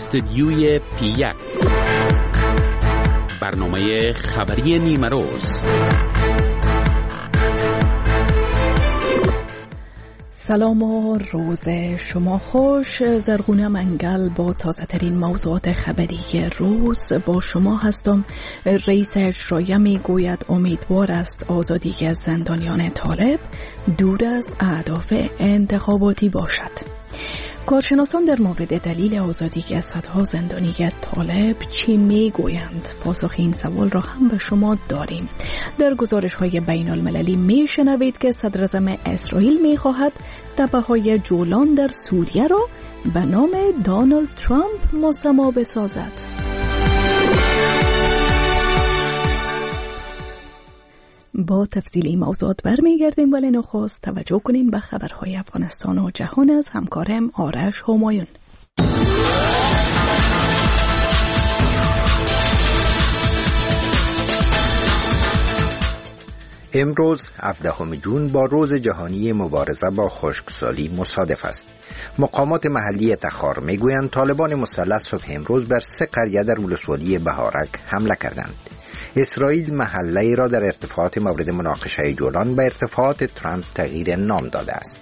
استدیوی پی1 برنامه خبری نیمه روز. سلام و روز شما خوش. زرغونه منگل با تازه ترین موضوعات خبری روز با شما هستم. رئیس اجرایه می گوید امیدوار است آزادی از زندانیان طالب دور از اهداف انتخاباتی باشد. کارشناسان در مورد دلیل آزادی از صدها زندانی طالب چی میگویند؟ پاسخ این سوال را هم به شما داریم. در گزارش‌های بین‌المللی میشنوید که صدر اعظم اسرائیل میخواهد تپه‌های جولان در سوریه را به نام دونالد ترامپ مسما بسازد. با تفصیل این موضوعات برمیگردیم، ولی نخست توجه کنیم به خبرهای افغانستان و جهان از همکارم آرش همایون. امروز 17 جون با روز جهانی مبارزه با خشکسالی مصادف است. مقامات محلی تخار میگویند طالبان مسلح صبح امروز بر 3 قریه در ولسوالی بهارک حمله کردند. اسرائیل محله را در ارتفاعات مورد مناقشه جولان به ارتفاعات ترامپ تغییر نام داده است.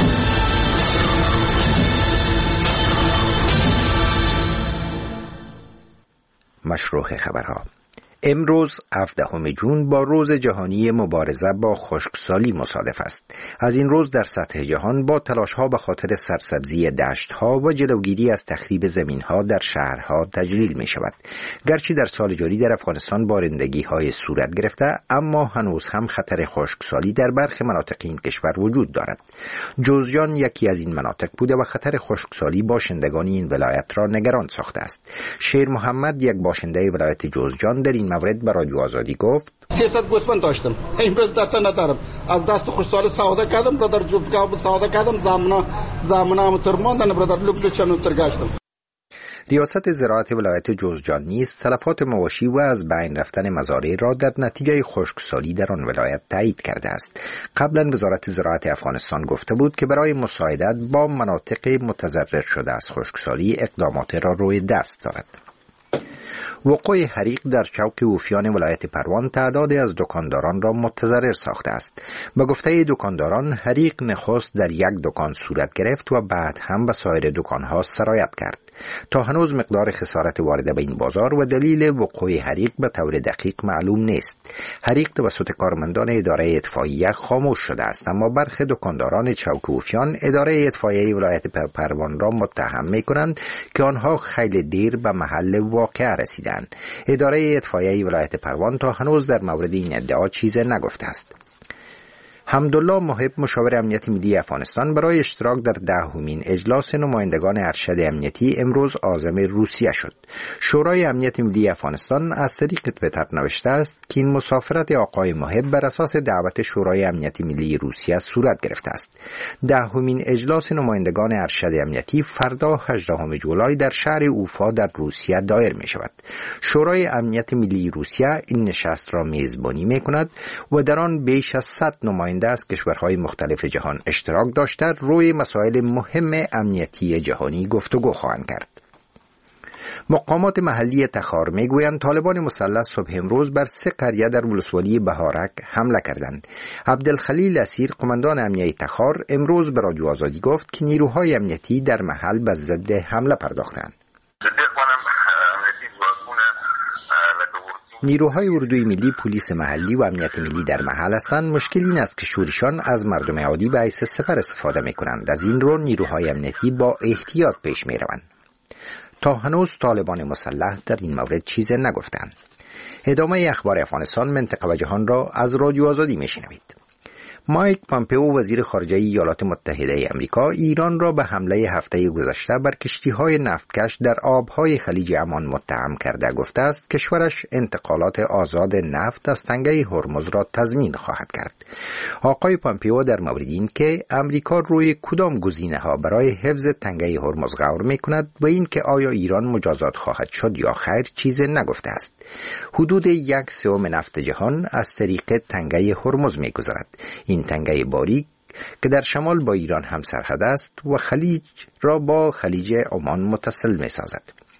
مشروع خبرها. امروز 17 جون با روز جهانی مبارزه با خشکسالی مصادف است. از این روز در سطح جهان با تلاش‌ها به خاطر سرسبزی دشت‌ها و جلوگیری از تخریب زمین‌ها در شهرها تجلیل می‌شود. گرچه در سال جاری در افغانستان بارندگی‌های صورت گرفته، اما هنوز هم خطر خشکسالی در برخی مناطق این کشور وجود دارد. جوزجان یکی از این مناطق بوده و خطر خشکسالی باشندگان این ولایت را نگران ساخته است. شیر محمد، یک باشنده ولایت جوزجان، در این مورد به رادیو آزادی گفت: 300 گوسفند داشتم، امروز دتا ندارم. از دست خشکسالی سودا کردم، برادر جوبگاو سودا کردم، زامنام ترماندن برادر لوکلوچانو ترگاشتم. ریاست زراعت ولایت جوزجان نیز تلفات مواشی و از بین رفتن مزارع را در نتیجه خشکسالی در آن ولایت تایید کرده است. قبلا وزارت زراعت افغانستان گفته بود که برای مساعدت با مناطق متضرر شده از خشکسالی اقدامات را روی دست دارد. وقوع حریق در چوک اوفیان ولایت پروان تعدادی از دکانداران را متضرر ساخته است. به گفته دکانداران، حریق نخست در یک دکان صورت گرفت و بعد هم به سایر دکانها سرایت کرد. تا هنوز مقدار خسارت وارده به این بازار و دلیل وقوع حریق به طور دقیق معلوم نیست. حریق توسط کارمندان اداره اطفائیه خاموش شده است، اما برخی دکانداران چوک اوفیان اداره اطفائیه ولایت پروان را متهم می‌کنند که آنها خیلی دیر به محل واقعه رسیدند. اداره اطفائیه ولایت پروان تا هنوز در مورد این ادعا چیزی نگفته است. حمدالله محب، مشاور امنیت ملی افغانستان، برای اشتراک در 10مین اجلاس نمایندگان ارشد امنیتی امروز عازم روسیه شد. شورای امنیت ملی افغانستان از طریق توییتر نوشته است که این مسافرت آقای محب بر اساس دعوت شورای امنیت ملی روسیه صورت گرفته است. 10مین اجلاس نمایندگان ارشد امنیتی فردا 18 جولای در شهر اوفا در روسیه دایر می شود. شورای امنیت ملی روسیه این نشست را میزبانی می کند و در آن بیش از 100 نماینده از کشورهای مختلف جهان اشتراک داشته روی مسائل مهم امنیتی جهانی گفتگو خواهند کرد. مقامات محلی تخار میگویند طالبان مسلح صبح امروز بر 3 قریه در ولسوالی بهارک حمله کردند. عبدالخلیل اسیر، قماندان امنیتی تخار، امروز به رادیو آزادی گفت که نیروهای امنیتی در محل به ضد حمله پرداختند. نیروهای اردوی ملی، پلیس محلی و امنیت ملی در محل هستند. مشکل این است که شورشان از مردم عادی به حیث سپر استفاده می کنند. از این رو نیروهای امنیتی با احتیاط پیش می روند. تا هنوز طالبان مسلح در این مورد چیزی نگفتند. ادامه اخبار افغانستان، منطقه و جهان را از رادیو آزادی می شنوید. مایک پامپئو، وزیر خارجه ایالات متحده آمریکا، ایران را به حمله هفته گذشته بر کشتی‌های نفتکش در آب‌های خلیج عمان متهم کرده گفته است کشورش انتقالات آزاد نفت از تنگه هرمز را تضمین خواهد کرد. آقای پامپئو در مورد این که آمریکا روی کدام گزینه‌ها برای حفظ تنگه هرمز غور می‌کند و این که آیا ایران مجازات خواهد شد یا خیر چیزی نگفته است. حدود 1/3 نفت جهان از طریق تنگه هرمز می‌گذرد. این تنگه باریک که در شمال با ایران هم سرحد است و خلیج را با خلیج عمان متصل می سازد.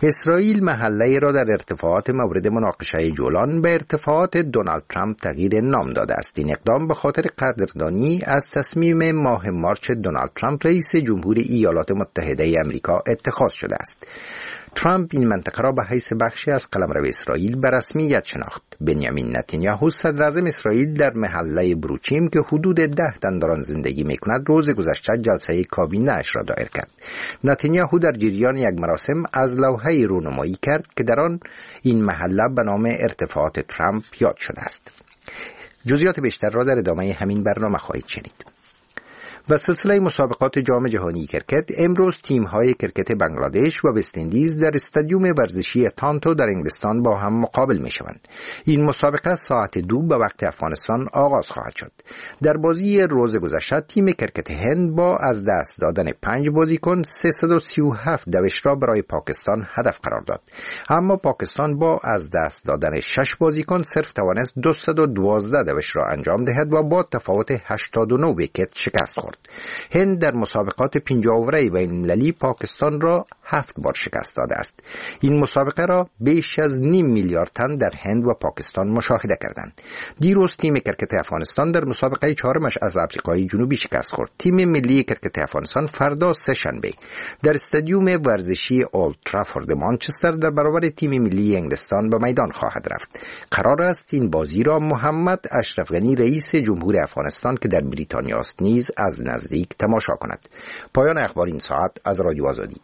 اسرائیل محله را در ارتفاعات مورد مناقشه جولان به ارتفاعات دونالد ترامپ تغییر نام داده است. این اقدام به خاطر قدردانی از تصمیم ماه مارچ دونالد ترامپ رئیس جمهور ایالات متحده آمریکا اتخاذ شده است. ترامپ این منطقه را به حیث بخشی از قلمرو اسرائیل به رسمیت شناخت. بنیامین نتانیاهو صدر اعظم اسرائیل در محله بروچیم که حدود 10 تن در آن زندگی می‌کند روز گذشته جلسه کابینه اش را دایر کرد. نتانیاهو در جریان یک مراسم از لوحه‌ای رونمایی کرد که در آن این محله به نام ارتفاعات ترامپ یاد شده است. جزئیات بیشتر را در ادامه همین برنامه خواهید شنید. و سلسله مسابقات جام جهانی کرکت امروز تیم‌های کرکت بنگلادش و وست اندیز در استادیوم ورزشی تانتو در انگلستان با هم مقابل می‌شوند. این مسابقه ساعت 2 به وقت افغانستان آغاز خواهد شد. در بازی روز گذشته تیم کرکت هند با از دست دادن 5 بازیکن 337 دوش را برای پاکستان هدف قرار داد. اما پاکستان با از دست دادن 6 بازیکن صرف توانست 212 دوش را انجام دهد و با تفاوت 89 ویکت شکست خورد. هند در مسابقات 50 اوره بین‌المللی پاکستان را 7 بار شکست داده است. این مسابقه را بیش از 0.5 میلیارد تن در هند و پاکستان مشاهده کردند. دیروز تیم کرکت افغانستان در مسابقه چهارمش از آفریقای جنوبی شکست خورد. تیم ملی کرکت افغانستان فردا سه‌شنبه در استادیوم ورزشی اولد ترافورد مانچستر در برابر تیم ملی انگلستان به میدان خواهد رفت. قرار است این بازی را محمد اشرف غنی رئیس جمهور افغانستان که در بریتانیا است نیز از نزدیک تماشا کند. پایان اخبار این ساعت از رادیو آزادی.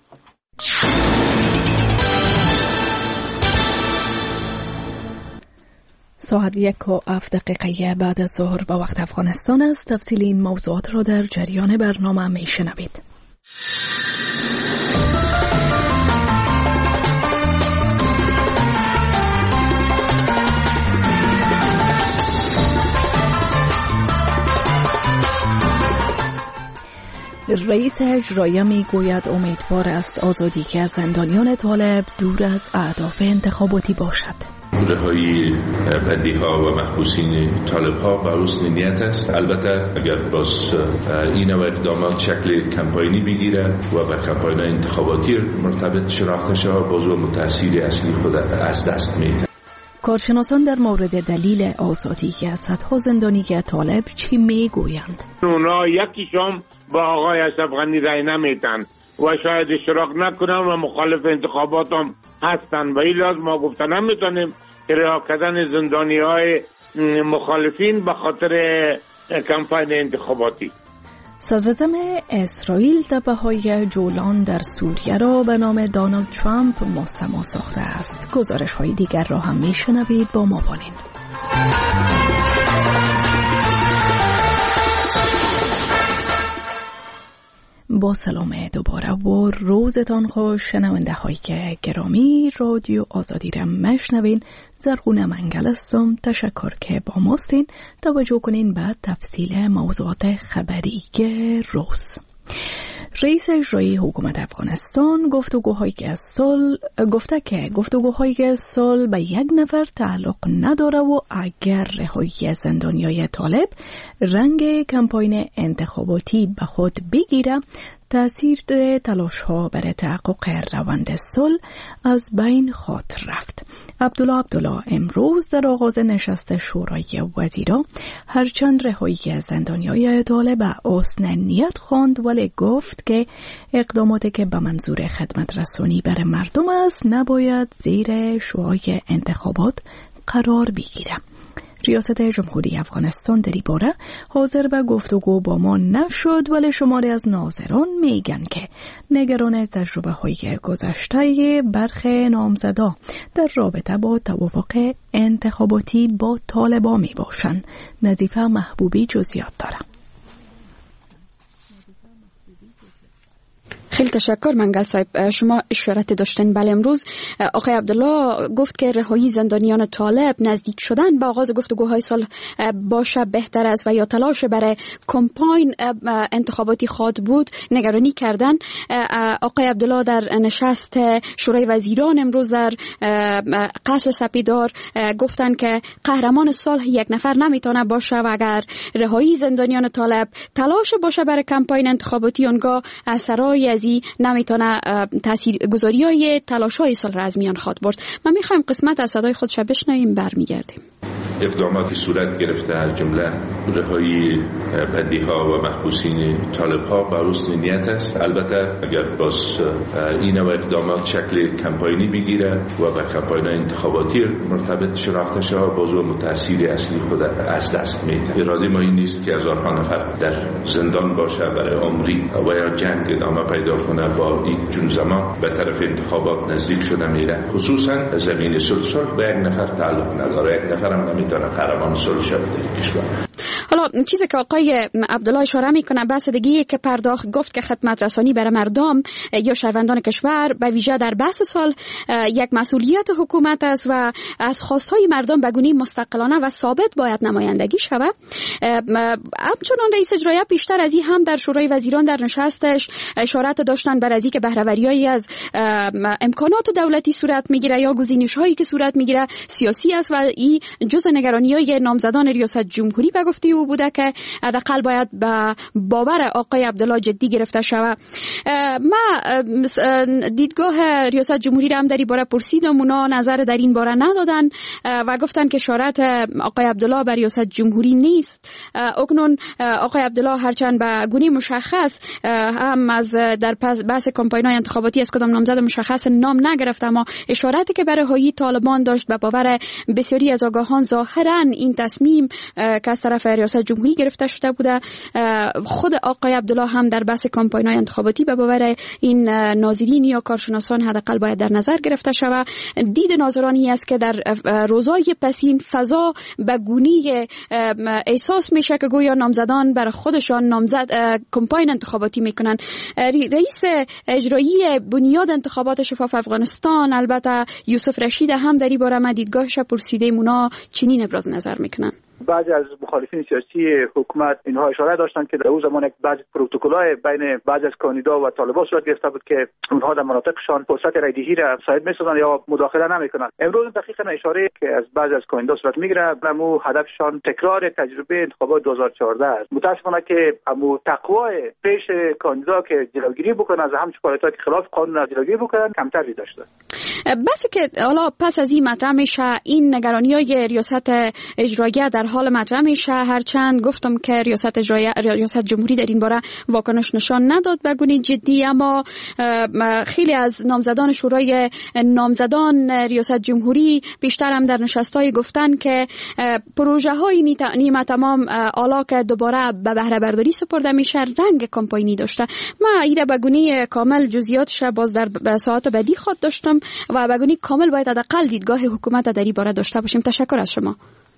ساعت 1:07 بعد از ظهر به وقت افغانستان است. تفصیل این موضوعات را در جریان برنامه می شنوید. رئیس اجرایی می گوید امیدوار است آزادی که از زندانیان طالب دور از اهداف انتخاباتی باشد. رهایی بندی‌ها و محبوسین طالب‌ها به حسن نیت است. البته اگر باز این اقدامات شکل کمپاینی بگیره و به کمپاین انتخاباتی مرتبط شناخته شود، باز اون تأثیر اصلی خود از دست میده. کارشناسان در مورد دلیل آزادی از صدها زندانی طالب چی میگویند؟ اونا یکیشون با آقای اشرف غنی رای نمیدن و شاید اشتراک نکنن و مخالف انتخابات هم هستن و این لازم ما گفتن نمیتونیم که رها کردن زندانی های مخالفین به خاطر کمپاین انتخاباتی. صدراعظم اسرائیل تپه‌های جولان در سوریه را به نام دونالد ترامپ مستمع ساخته است. گزارش‌های دیگر را هم می‌شنوید، با ما باشید. با سلام دوباره و روزتان خوش شنونده های گرامی. رادیو آزادی را مشنوین. زرغونه منگل هستم. تشکر که با ماستین. توجه کنین به تفصیل موضوعات خبری روز. رئیس اجرایی حکومت افغانستان گفته که گفتگوهای صلح به یک نفر تعلق نداره و اگر رهایی زندانیای طالب رنگ کمپاین انتخاباتی به خود بگیره، تأثیر تلاش‌ها برای تحقق روند صلح از بین خواهد رفت. عبدالله امروز در آغاز نشست شورای وزیران هرچند رهایی زندانیای طالب به حسن نیت خواند، ولی گفت که اقداماتی که به منظور خدمت رسانی بر مردم است نباید زیر شعاع انتخابات قرار بگیره. ریاست جمهوری افغانستان در این باره حاضر به گفتگو با ما نشد، ولی شماری از ناظران میگن که نگران تجربه های گذشته برخی نامزدا در رابطه با توافق انتخاباتی با طالبان می باشند. نظیفه محبوبی جزئیات داره. خیلی تشکر منگل صاحب. شما اشارت داشتن. بله، امروز آقای عبدالله گفت که رهایی زندانیان طالب نزدیک شدن به آغاز گفتگوهای صلح باشه بهتر است و یا تلاش برای کمپاین انتخاباتی خواد بود نگرانی کردن. آقای عبدالله در نشست شورای وزیران امروز در قصر سپیدار گفتن که قهرمان صلح یک نفر نمیتونه باشه و اگر رهایی زندانیان طالب تلاش باشه برای کمپاین انتخاباتی اونگاه سرای ای نمیتونه تاثیرگذاری‌های تلاش‌های سال را از میان خواد برد. ما میخوایم قسمت از صدای خودش بشنویم، برمیگردیم. اقداماتی صورت گرفته از جمله رهایی بندی‌ها و محبوسین طالب‌ها با حسن نیت است. البته اگر باز این نوع اقدامات شکل کمپاینی بگیره و به کمپاین‌های انتخاباتی مرتبط شناخته شود، باز اون تأثیر اصلی خود از دست میده. اراده ما این نیست که هزارها نفر در زندان باشه برای عمری و یا جنگ ادامه پیدا کنه. با این چون زمان به طرف انتخابات نزدیک شده میره. خصوصا زمین صلح به یک نفر تعلق نداره، یک نفر هم نمیتونه قهرمان صلح شود در کشور. حالا چیزی که آقای عبدالله اشاره میکنه بحث دیگه که پرداخت گفت که خدمت رسانی برای مردم یا شهروندان کشور به ویژه در بحث سال یک مسئولیت حکومت است و از خواستهای مردم به گونه مستقلانه و ثابت باید نمایندگی شود. همچنان رئیس اجرایی پیشتر از این هم در شورای وزیران در نشستش اشارات داشتن بر از اینکه بهره‌وری‌ای از امکانات دولتی صورت میگیره یا گزینش‌هایی که صورت میگیره سیاسی است و این جزء نگرانی‌های نامزدان ریاست جمهوری به گفته او بوده که حداقل باید به باور آقای عبدالله جدی گرفته شود. ما دیدگاه ریاست جمهوری را هم در این باره پرسیدم، اونا نظر در این باره ندادن و گفتن که اشارات آقای عبدالله بر ریاست جمهوری نیست. اکنون آقای عبدالله هرچند به گونه مشخص هم از در بحث کمپاین‌های انتخاباتی از کدام نامزد مشخص نام نگرفت، اما اشاراتی که برای رهایی طالبان داشت به باور بسیاری از آگاهان ظاهرا این تصمیم که از طرف ریاست جمهوری گرفته شده بوده. خود آقای عبدالله هم در بحث کمپاین‌های انتخاباتی به باور این ناظرین یا کارشناسان حداقل باید در نظر گرفته شود. دید ناظرانی است که در روزهای پسین فضا به گونه احساس میشه که گویا نامزدان برای خودشان نامزد کمپاین انتخاباتی میکنن. رئیس اجرایی بنیاد انتخابات شفاف افغانستان البته یوسف رشید هم در این باره ما دیدگاهش پرسیده، اونا چنین ابراز نظر میکنن. بعضی از مخالفین سیاسی حکومت اینها اشاره داشتن که در اون زمان یک بعضی پروتکل‌های بین بعضی از کاندیدا و طالبان صورت گرفته بود که اونها در مناطقشان فرصت رایدهی را صاحب می‌سازن یا مداخله نمی‌کنن. امروز دقیقاً اشاره که از بعضی از کاندیدا صورت می‌گیره، امو هدفشان تکرار تجربه انتخابات 2014 است. متأسفانه که امو تقوای پیش کاندیدا که جلوگیری بکنه از همچین فعالیت‌های که خلاف قانون جلوگیری بکنن کمتر داشته. بس که حالا پس از این مطرح میشه این نگرانی‌های ریاست اجرایی در حال مطرح میشه، هرچند گفتم که ریاست جمهوری در این باره واکنش نشان نداد به گونه جدی، اما خیلی از نامزدان شورای نامزدان ریاست جمهوری بیشتر هم در نشست‌های گفتن که پروژه های نیمه تمام حالا که دوباره به بهره برداری سپرده میشه رنگ کمپاینی داشته. ما ایره به گونه کامل جزئیاتش باز در ساعات بعدی خود داشتم و به گونه کامل باید حداقل دیدگاه حکومت در این باره داشته باشیم. تشکر از شما.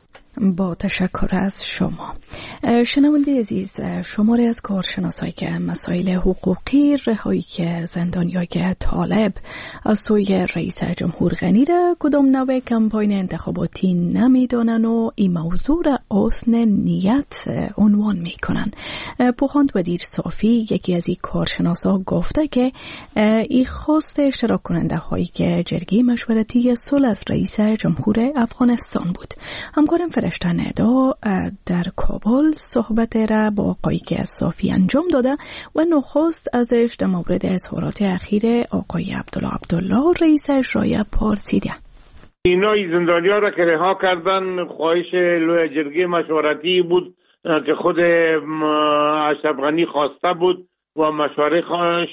با تشکر از شما. شنونده عزیز، شماری از کارشناسایی که مسائل حقوقی رهایی زندانیای طالب از سوی رئیس جمهور غنی را کدام نوع کمپاین انتخاباتی نمیدانن و این موضوع را حسن نیت عنوان میکنن. پوخاند ودیر صافی یکی از این کارشناسا گفته که این خواست اشتراک کننده هایی که جرگه مشورتی صلح از رئیس جمهور افغانستان بود. همکارم فرشته ندا در کابل صحبت را با آقای صافی انجام داده و نخست ازش در مورد اظهارات اخیر آقای عبدالله رئیس اجرایی پرسیده. اینا زندانی‌ها را که رها کردن خواهش لوی جرگه مشورتی بود که خود اشرف غنی خواسته بود و مشوره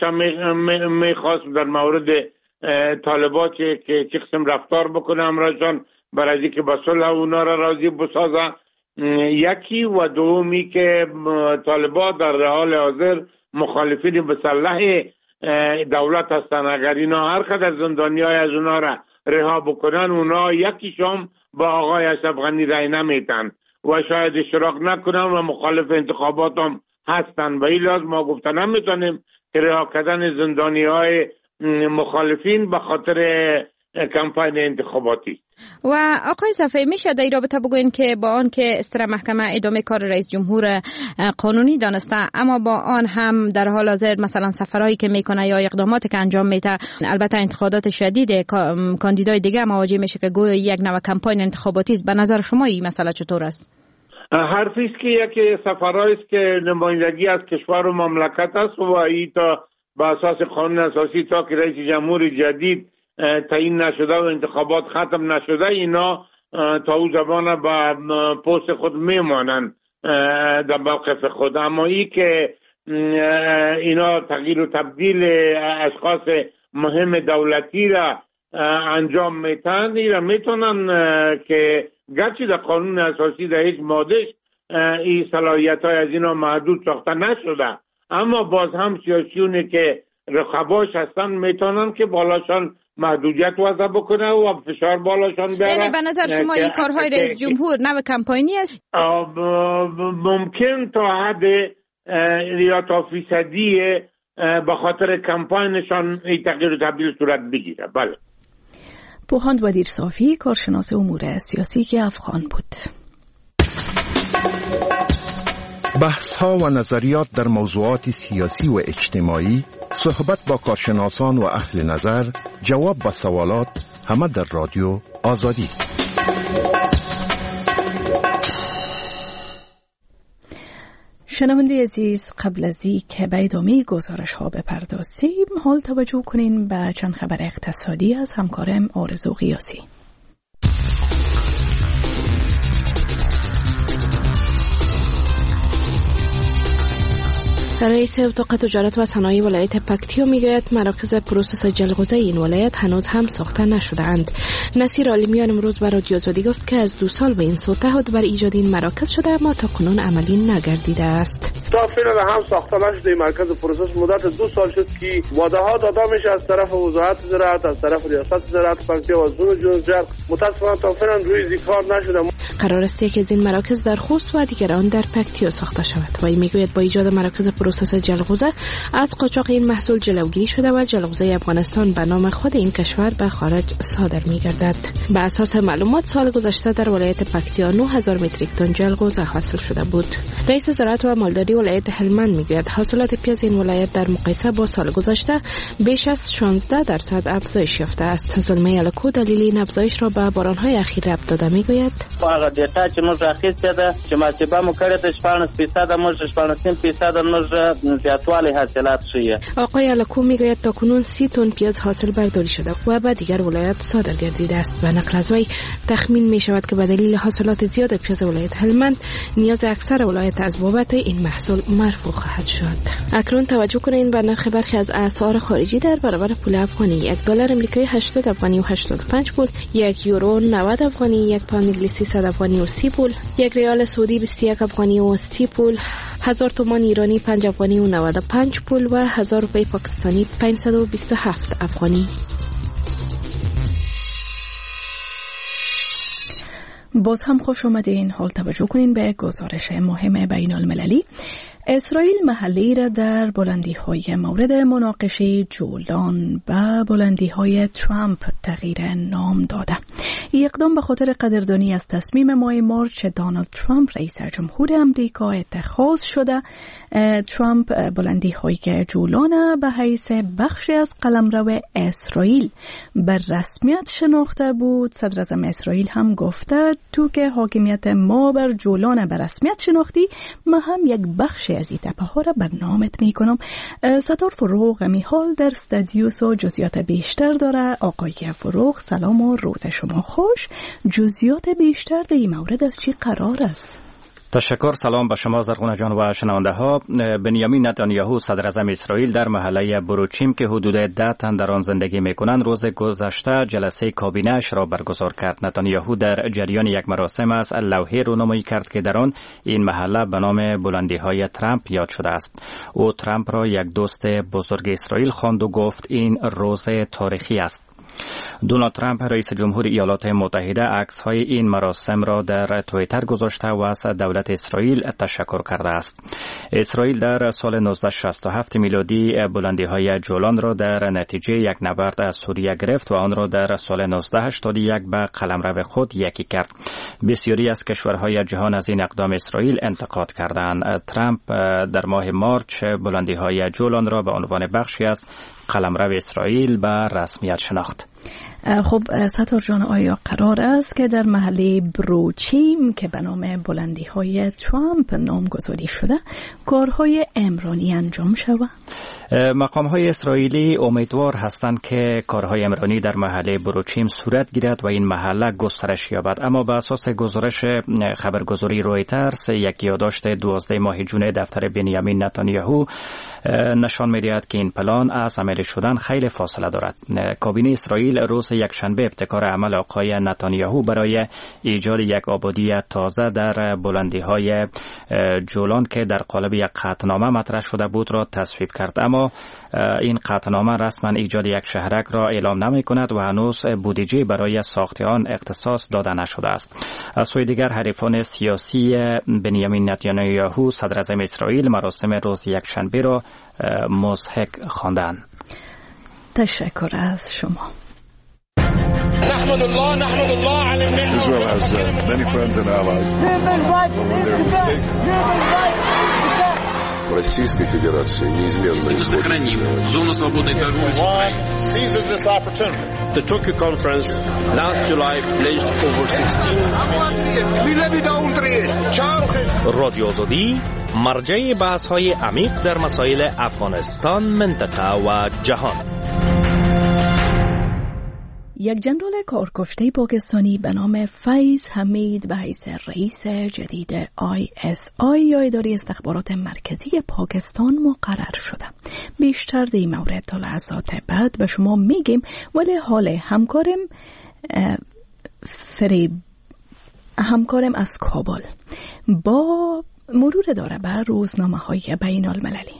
میخواست در مورد طالبات که چه قسم رفتار بکنه امرشان برای اینکه به صلح اونا را راضی بسازه. یکی و دومی که طالبات در حال حاضر مخالفین مسلح دولت هستن. اگر اینا هر قدر زندانیای از اونا را رها بکنن، اونا یکیشون با آقای اشرف غنی رای نمیتن و شاید اشتراک نکنن و مخالف انتخابات هم هستن. و این لازم ما گفتن نمیتونیم که رها کردن زندانیای مخالفین به خاطر کمپاین انتخاباتی. و آقای صفی میشه در این رابطه بگوین که با آن که استر محکمه ادامه کار رئیس جمهور قانونی دانسته، اما با آن هم در حال حاضر مثلا سفرهایی که میکنه یا اقداماتی که انجام میده، البته انتقادات شدید کاندیدای دیگه مواجه میشه که گویا یک نوع کمپاین انتخاباتی است. به نظر شما این مسئله چطور است؟ حرفی است که یک سفرهایی است که نمایندگی از کشور و مملکت است و این تا به اساس قانون اساسی تا که رئیس جمهور جدید تعیین نشده و انتخابات ختم نشده اینا تا او زمان به پست خود میمانند در موقف خود. اما ای که اینا تغییر و تبدیل اشخاص مهم دولتی را انجام میتن، اینا میتونن که گرچه در قانون اساسی در هیچ مادهش این صلاحیت های از اینا محدود ساخته نشده، اما باز هم سیاسیونی که رقباش هستن میتونن که بالاشان محدودیت وضع بکنه و فشار بالاشان بیاره. یعنی به نظر شما این کارهای رئیس جمهور نوع کمپاینی است؟ ممکن تا حد یا تا فیصدی به خاطر کمپاینشان این تغییر و تبدیل صورت بگیره. بله. پوهاند ودیر صافی، کارشناس امور سیاسی که افغان بود. بحث‌ها و نظریات در موضوعات سیاسی و اجتماعی، صحبت با کارشناسان و اهل نظر، جواب به سوالات، همه در رادیو آزادی. شنونده عزیز، قبل از اینکه به ادامه گزارش ها بپردازیم، حال توجه کنین به چند خبر اقتصادی از همکارم آرزو قیاسی. رئیس اتاق تجارت و صنایع ولایت پکتیا میگوید مراکز پروسس جلغوزه این ولایت هنوز هم ساخته نشده‌اند. نصیر عالمیان امروز به رادیو آزادی گفت که از 2 سال به این سو تعهد بر ایجاد این مراکز شده اما تا کنون عملی نگردیده است. تا فعلا هم ساخته نشده مرکز پروسس مدت 2 سال شد که وعده ها داده میشه از طرف وزارت زراعت، از طرف ریاست زراعت پکتیا و زون جونجر. متاسفانه تا فعلا روی کار نشده. قرار است یکی از این مراکز در خوست و دیگران در پکتیا ساخته شود. و این میگوید با ایجاد مراکز پروسس جلغوزه از قاچاق این محصول جلوگیری شده و جلغوزه افغانستان به نام خود این کشور به خارج صادر می‌گردد. به اساس معلومات سال گذشته در ولایت پکتیا 9000 متریک تن جلغوزه حاصل شده بود. رئیس زراعت و مالداری ولایت هلمند میگوید حاصلات پیاز این ولایت در مقایسه با سال گذشته بیش از 16% افزایش یافته است. زلمه الکو دلیل این افزایش را به باران‌های اخیر ربط داده میگوید هغه دیتا چې موږ اخیسته ده چې محاسبه مو کړې ده 14% موږ 14% موږ زیاتوالی حاصلات شیه. آقای الکو میگوید تا کنون 30 تن پیاز حاصل برداری شده و به دیگر ولایات صادر گردیده است. و نقل از وی تخمین می شود که به دلیل حاصلات زیاد پیاز ولایت هلمند نیاز اکثر ولایت از بابت این محصول مرفوع خواهد شد. اکنون توجه کنید به نرخ برخی از اسعار خارجی در برابر پول افغانی. $1 آمریکایی 80 افغانی و 85 پول، 1 یورو 90 افغانی، 1 پوند انگلیسی 100 افغانی و 30 پول، 1 ریال سعودی 21 افغانی و 30 پول، 1000 تومان ایرانی 5 افغانی و 95 پول و 1000 روپیه پاکستانی 527 افغانی. باز هم خوش آمدین. حال توجه کنین به گزارش مهم بین المللی. اسرائیل محلی را در بلندی‌های مورد مناقشه جولان به بلندی‌های ترامپ تغییر نام داده. این اقدام به خاطر قدردانی از تصمیم ماه مارچ دونالد ترامپ رئیس جمهور امریکا اتخاذ شده. ترامپ بلندی‌های جولان به حیث بخشی از قلمرو اسرائیل به رسمیت شناخته بود. صدر اعظم اسرائیل هم گفته تو که حاکمیت ما بر جولان به رسمیت شناختی، ما هم یک بخش از این تپه ها را به نامت می کنم. ستار فروغ میحال در استودیوس و جزئیات بیشتر داره. آقای فروغ سلام و روز شما خوش. جزئیات بیشتر در این مورد از چی قرار است؟ تشکر. سلام به شما زرغونه جان و شنونده ها. بنیامین نتانیاهو صدر اعظم اسرائیل در محله بروچیم که حدود 10 تن در آن زندگی میکنند روز گذشته جلسه کابینه‌اش را برگزار کرد. نتانیاهو در جریان یک مراسم از لوحه رونمایی کرد که در آن این محله به نام بلندی‌های ترامپ یاد شده است. او ترامپ را یک دوست بزرگ اسرائیل خواند و گفت این روز تاریخی است. دونالد ترامپ رئیس جمهور ایالات متحده عکس‌های این مراسم را در توییتر گذاشته و از دولت اسرائیل تشکر کرده است. اسرائیل در سال 1967 میلادی بلندی‌های جولان را در نتیجه یک نبرد از سوریه گرفت و آن را در سال 1981 به قلمرو خود یکی کرد. بسیاری از کشورهای جهان از این اقدام اسرائیل انتقاد کردند. ترامپ در ماه مارچ بلندی‌های جولان را به عنوان بخشی از قلمرو اسرائیل به رسمیت شناخت. خب ستار جان، آیا قرار است که در محله بروچیم که به نام بلندی های ترامپ نامگذاری شده کارهای عمرانی انجام شود؟ مقام های اسرائیلی امیدوار هستند که کارهای عمرانی در محله بروچیم صورت گیرد و این محله گسترش یابد، اما به اساس گزارش خبرگزاری رویترز، یک یادداشت 12 ماه ژوئیه دفتر بنیامین نتانیاهو نشان می‌دهد که این پلان از عملی شدن خیلی فاصله دارد. کابینه اسرائیل روز یکشنبه ابتکار عمل آقای نتانیاهو برای ایجاد یک آبادی تازه در بلندی‌های جولان که در قالب یک قطعنامه مطرح شده بود را تصویب کرد، اما این قطعنامه رسما ایجاد یک شهرک را اعلام نمی‌کند و هنوز بودجه برای ساخت آن اختصاص داده نشده است. از سوی دیگر حریفان سیاسی بنیامین نتانیاهو صدراعظم اسرائیل مراسم روز یکشنبه را مضحک خواندند. تشکر از شما. نحمد الله على النعمة. Israel has many friends and allies. Российской Федерации неизменно сохраним зону свободной торговли с Украиной. Seizes this opportunity. The Tokyo conference last July pledged over 16 رادیو آزادی مرجع بحث‌های عمیق در مسائل افغانستان، منطقه و جهان. یک جنرال کارکشته پاکستانی به نام فیض حمید به حیث رئیس جدید ISI یا اداره استخبارات مرکزی پاکستان مقرر شده. بیشتر در این مورد تا لحظات بعد به شما میگیم، ولی حال همکارم از کابل با مرور داره بر روزنامه‌های بین المللی.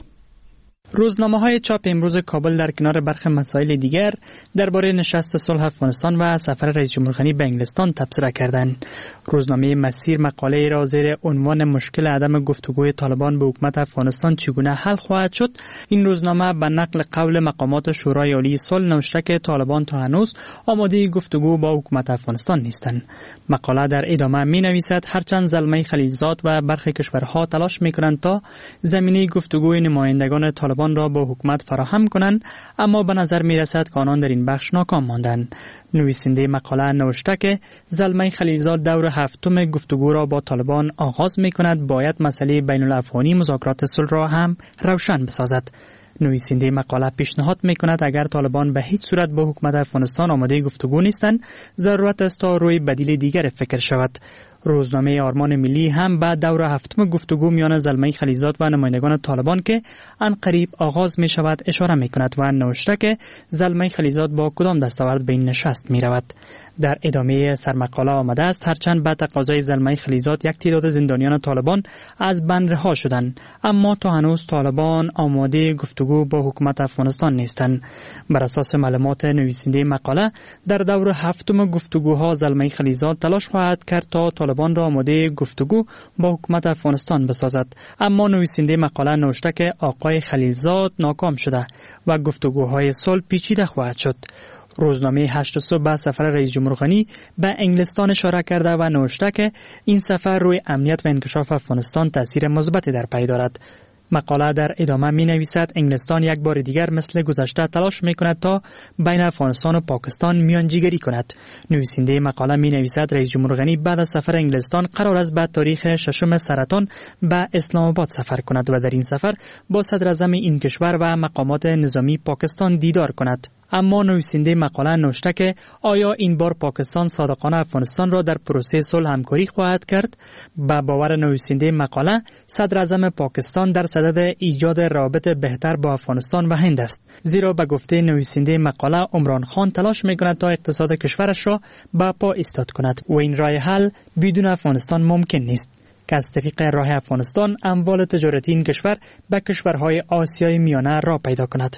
روزنامه‌های چاپ امروز کابل در کنار برخی مسائل دیگر درباره نشست صلح افغانستان و سفر رئیس جمهور غنی به انگلستان تبصره کردند. روزنامه مسیر مقاله را زیر عنوان مشکل عدم گفتگوی طالبان به حکومت افغانستان چگونه حل خواهد شد، این روزنامه به نقل قول مقامات شورای عالی صلح نوشته که طالبان تا هنوز آماده گفتگو با حکومت افغانستان نیستند. مقاله در ادامه می‌نویسد هرچند زلمه خلیلزاد و برخی کشورها تلاش می‌کنند تا زمینه گفتگوی نمایندگان طالبان را با حکومت فراهم کنند، اما به نظر می رسد که آنان در این بخش ناکام ماندند. نویسنده مقاله نوشته که زلمه خلیلزاد دور هفتم گفتگو را با طالبان آغاز می کند، باید مسئله بین الافغانی مذاکرات صلح را هم روشن بسازد. نویسنده مقاله پیشنهاد می کند اگر طالبان به هیچ صورت با حکومت افغانستان آماده گفتگو نیستند، ضرورت است تا روی بدیل دیگر فکر شود. روزنامه آرمان ملی هم بعد دور هفتم گفتگو میان زلمه خلیلزاد و نمایندگان طالبان که عنقریب آغاز می شود اشاره می کند و نوشته که زلمه خلیلزاد با کدام دستاورد به این نشست می رود. در ادامه سرمقاله آمده است هرچند به تقاضای زلمه خلیلزاد یک تعداد زندانیان طالبان از بند رها شدند، اما تا هنوز طالبان آماده گفتگو با حکومت افغانستان نیستند. بر اساس معلومات نویسنده مقاله در دور هفتم گفتگوها زلمه خلیلزاد تلاش خواهد کرد تا طالبان را آماده گفتگو با حکومت افغانستان بسازد، اما نویسنده مقاله نوشته که آقای خلیلزاد ناکام شده و گفتگوهای صلح پیچیده خواهد شد. روزنامه 8 صبح به سفر رئیس جمهور غنی به انگلستان اشاره کرده و نوشته که این سفر روی امنیت و انکشاف افغانستان تاثیر مثبتی در پی دارد. مقاله در ادامه می نویسد انگلستان یک بار دیگر مثل گذشته تلاش می کند تا بین افغانستان و پاکستان میانجیگری کند. نویسنده مقاله می نویسد رئیس جمهور غنی بعد از سفر انگلستان قرار است به تاریخ 6 سرطان به اسلام آباد سفر کند و در این سفر با صدر اعظم این کشور و مقامات نظامی پاکستان دیدار کند. اما نویسنده مقاله نوشته که آیا این بار پاکستان صادقانه افغانستان را در پروسه صلح همکاری خواهد کرد؟ با باور نویسنده مقاله صدر اعظم پاکستان در صدد ایجاد روابط بهتر با افغانستان و هند است، زیرا به گفته نویسنده مقاله عمران خان تلاش می‌کند تا اقتصاد کشورش را به پا ایستاد کند و این راه حل بدون افغانستان ممکن نیست که از طریق راه افغانستان اموال تجارتی این کشور به کشورهای آسیای میانه را پیدا کند.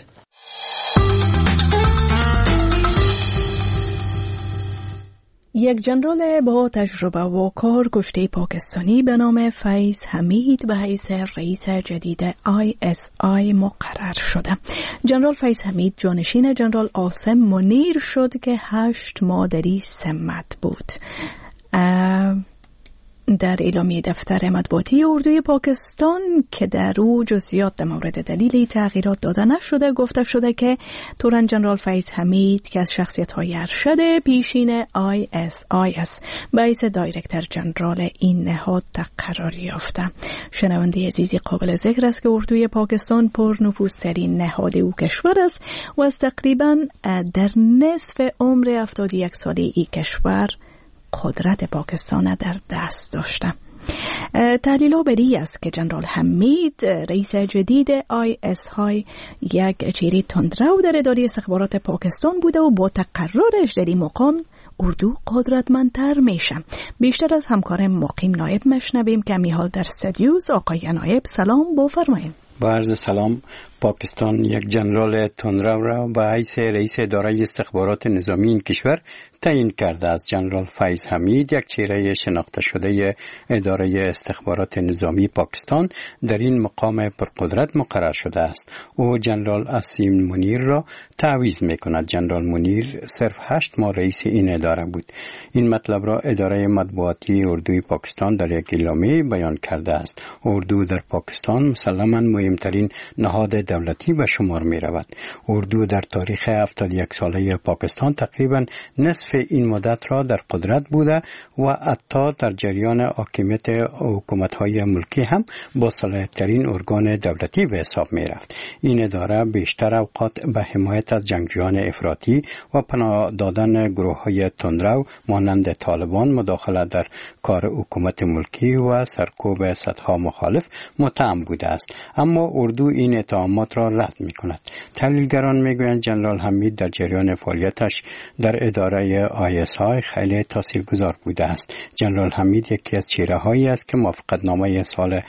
یک جنرال با تجربه و کارکشته پاکستانی به نام فیض حمید به حیث رئیس جدید ISI مقرر شده. جنرال فیض حمید جانشین جنرال عاصم منیر شد که 8 ماه در این سمت بود. در اعلامیه دفتر مطبوعاتی اردوی پاکستان که در او جزئیات در مورد دلیل تغییرات داده نشده، گفته شده که تورن جنرال فیض حمید که از شخصیت‌های ارشد پیشین ISIS به حیث دایرکتر جنرال این نهاد تقرر یافته. شنونده عزیزی، قابل ذکر است که اردوی پاکستان پرنفوذترین نهاد او کشور است و از تقریبا در نصف عمر 71 ساله این کشور قدرت پاکستان در دست داشته. تحلیل ها بدی است که جنرال حمید رئیس جدید ISI یک چهره تندرو در اداره استخبارات پاکستان بوده و با تقررش در این مقام اردو قدرتمندتر میشه. بیشتر از همکار مقیم نایب مشنویم که میحال در استودیوز. آقای نایب سلام، بفرمایید. با عرض سلام. پاکستان یک جنرال تندرو را به حیث رئیس اداره استخبارات نظامی این کشور تعیین کرده است. جنرال فیض حمید یک چهره شناخته شده اداره استخبارات نظامی پاکستان در این مقام پرقدرت مقرر شده است. او جنرال اسیم منیر را تعویض می‌کند. جنرال منیر صرف 8 ماه رئیس این اداره بود. این مطلب را اداره مطبوعاتی اردوی پاکستان در یک اعلامیه بیان کرده است. اردو در پاکستان مسلماً مهمترین نهاد دولتی به شمار می رود. اردو در تاریخ 71 ساله پاکستان تقریبا نصف این مدت را در قدرت بوده و حتی در جریان حاکمیت حکومت‌های ملکی هم با صلاحیت‌ترین ارگان دولتی به حساب می رفت. این اداره بیشتر اوقات به حمایت از جنگجویان افراطی و پناه دادن گروه‌های تندرو مانند طالبان مداخله در کار حکومت ملکی و سرکوب صدها مخالف متهم بوده است. اما اردو این اتهامات را رد می کند. تحلیلگران می گویند جنرال حمید در جریان فعالیتش در اداره ISI خیلی تاثیرگذار بوده است. جنرال حمید یکی از چهره‌هایی است که موافقتنامه سال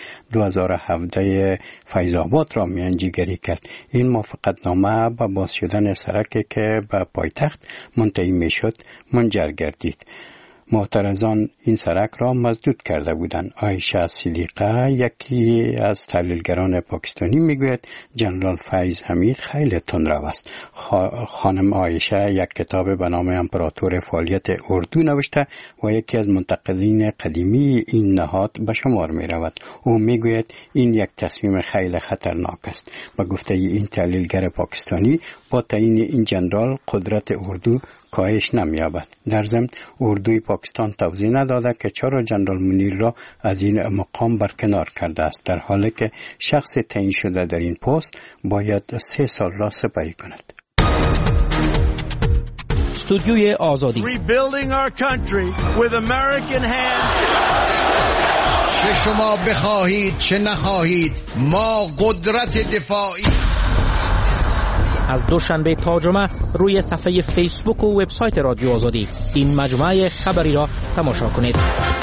2017 فیض آباد را میانجیگری کرد. این موافقتنامه با باز شدن سرکی که به پایتخت منتهی می شد منجر گردید. معترضان این سرک را مسدود کرده بودند. عایشه صدیقه یکی از تحلیلگران پاکستانی میگوید جنرال فیض حمید خیلی تندرو است. خانم عایشه یک کتاب به نام امپراتور فعالیت اردو نوشته و یکی از منتقدین قدیمی این نهاد به شمار می رود. او میگوید این یک تصمیم خیلی خطرناک است. به گفته این تحلیلگر پاکستانی با تعیین این جنرال قدرت اردو کاهش نمی‌یابد. در ضمن اردوی پاکستان توضیح نداده که چرا جنرال منیر را از این مقام برکنار کرده است، در حالی که شخص تعیین شده در این پست باید 3 سال را سپری کند. استودیوی آزادی. Rebuilding our country with American hands. چه شما بخواهید چه نخواهید ما قدرت دفاعی. از دوشنبه تا جمعه روی صفحه فیسبوک و وبسایت رادیو آزادی این مجموعه خبری را تماشا کنید.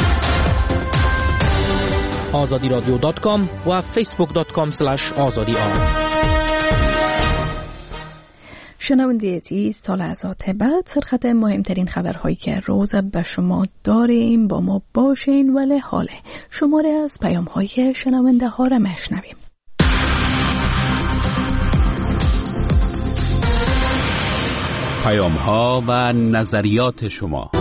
azadiradio.com و facebook.com/azadi. شنونده عزیز، تا لحظات بعد سرخط مهمترین خبرهایی که روز به شما داریم با ما باشین. ولی حاله شماره از پیام‌های شنونده ها را میشنویم. پیام‌ها و نظریات شما.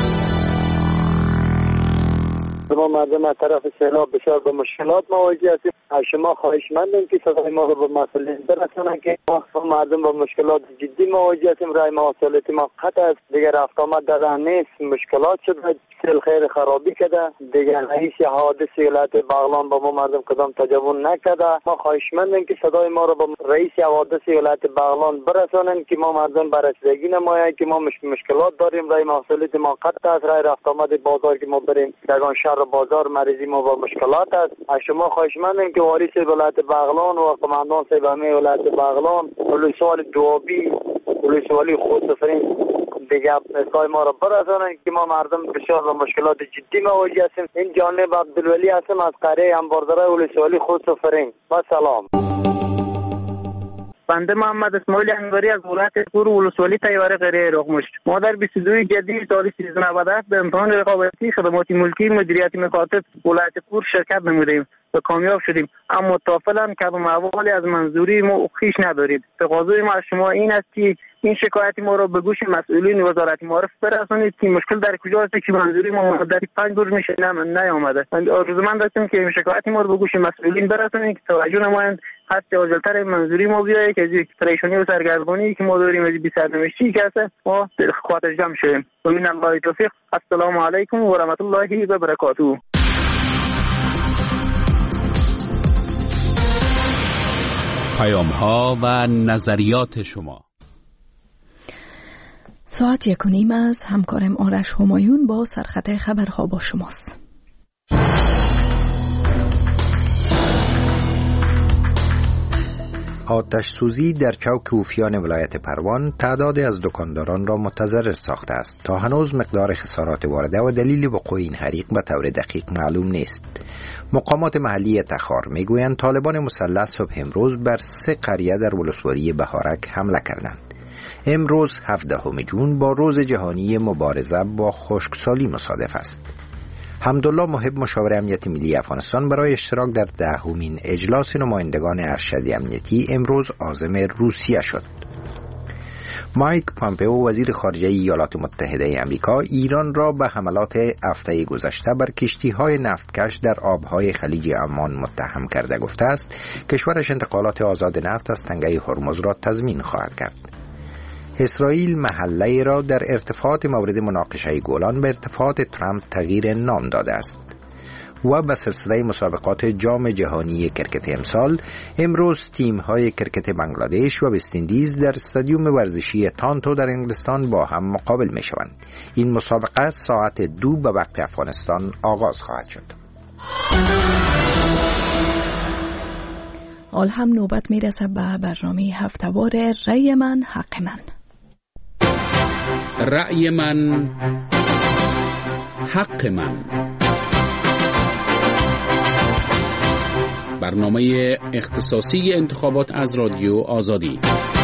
ما مردم از طرف سیلاب بسیار به مشکلات مواجه هستیم. از شما خواهشمندیم که صدای ما رو به مسئولین برسونن که ما مردم با مشکلات جدی مواجه هستیم. رای محصولات ما قطع است. دیگر رفت آمد در نیست. مشکلات شده. سیل خیر خرابی کرده. دیگر رئیس حوادث ولایت بغلان با ما مردم کدام تجاوز نکرده. ما خواهشمندیم که صدای ما رو به رئیس حوادث ولایت بغلان برسونن که ما مردم بررسیگی نمایند که ما مشکلات داریم. رای محصولات ما قطع است. رای رفت آمد بازار که ما بریم یگان شهر بازار مریضی ما با مشکلات است. از شما خواهشمندیم که واریس ولایت بغلان و قماندان صاحب ولایت بغلان ولسوال دوابی ولسوالی خود سفرین دیگه اصلاح ما را برسانن که ما مردم بسیار با مشکلات جدی مواجه هستیم. این جانب عبدالولی هستم از قریه انبارداره ولسوالی خود سفرین. با سلام. بنده محمد اسماعیل انگاری از ولایت پور ولسوالی تیوره قریه رغمشت. ما در 22 جدید سال 1397 به امتحان رقابتی خدمات ملکی مدیریت مکاتب ولایت پور شرکت نمودیم. و کامیاب شدیم. اما تافلا که به موالی از منظوری ما خیش ندارید. تقاضای ما از شما این است که این شکایت ما را به گوش مسئولین وزارت معارف برسانید که مشکل در کجا است که منظوری ما مدت 5 روز میشه نیامده. آرزومند هستیم که این شکایت ما را به گوش مسئولین برسانید که توجه نمایند هست عاجل‌تر منظوری ما بیاید که از پریشانی و سرگردانی که ما داریم از 27 که هست ما خاطر جمع شویم. و من الله توفیق. السلام علیکم و رحمت الله و برکاته. پیام‌ها و نظریات شما. ساعت 1:30 از همکارم آرش همایون با سرخط خبرها با شماست. آتش سوزی در چوک اوفیان ولایت پروان تعدادی از دکانداران را متضرر ساخته است. تا هنوز مقدار خسارات وارده و دلیل وقوع این حریق به طور دقیق معلوم نیست. مقامات محلی تخار میگویند طالبان مسلح صبح امروز بر 3 قریه در ولسوالی بهارک حمله کردند. امروز 17 جون با روز جهانی مبارزه با خشکسالی مصادف است. حمدالله محب مشاور امنیت ملی افغانستان برای اشتراک در 10مین اجلاس نمایندگان ارشد امنیتی امروز عازم روسیه شد. مایک پامپئو وزیر خارجه ایالات متحده آمریکا ایران را به حملات هفته گذشته بر کشتی‌های نفتکش در آبهای خلیج عمان متهم کرده گفته است کشورش انتقالات آزاد نفت از تنگه هرمز را تضمین خواهد کرد. اسرائیل محله را در ارتفاعات مورد مناقشه گولان به ارتفاعات ترامپ تغییر نام داده است. و به سلسله مسابقات جام جهانی کرکت امسال امروز تیم‌های کرکت بنگلادش و وست‌اندیز در استادیوم ورزشی تانتو در انگلستان با هم مقابل می‌شوند. این مسابقه ساعت 2 به وقت افغانستان آغاز خواهد شد. حال هم نوبت میرسه به برنامه هفته‌وار رأی من حق من. رأی من حق من، برنامه اختصاصی انتخابات از رادیو آزادی.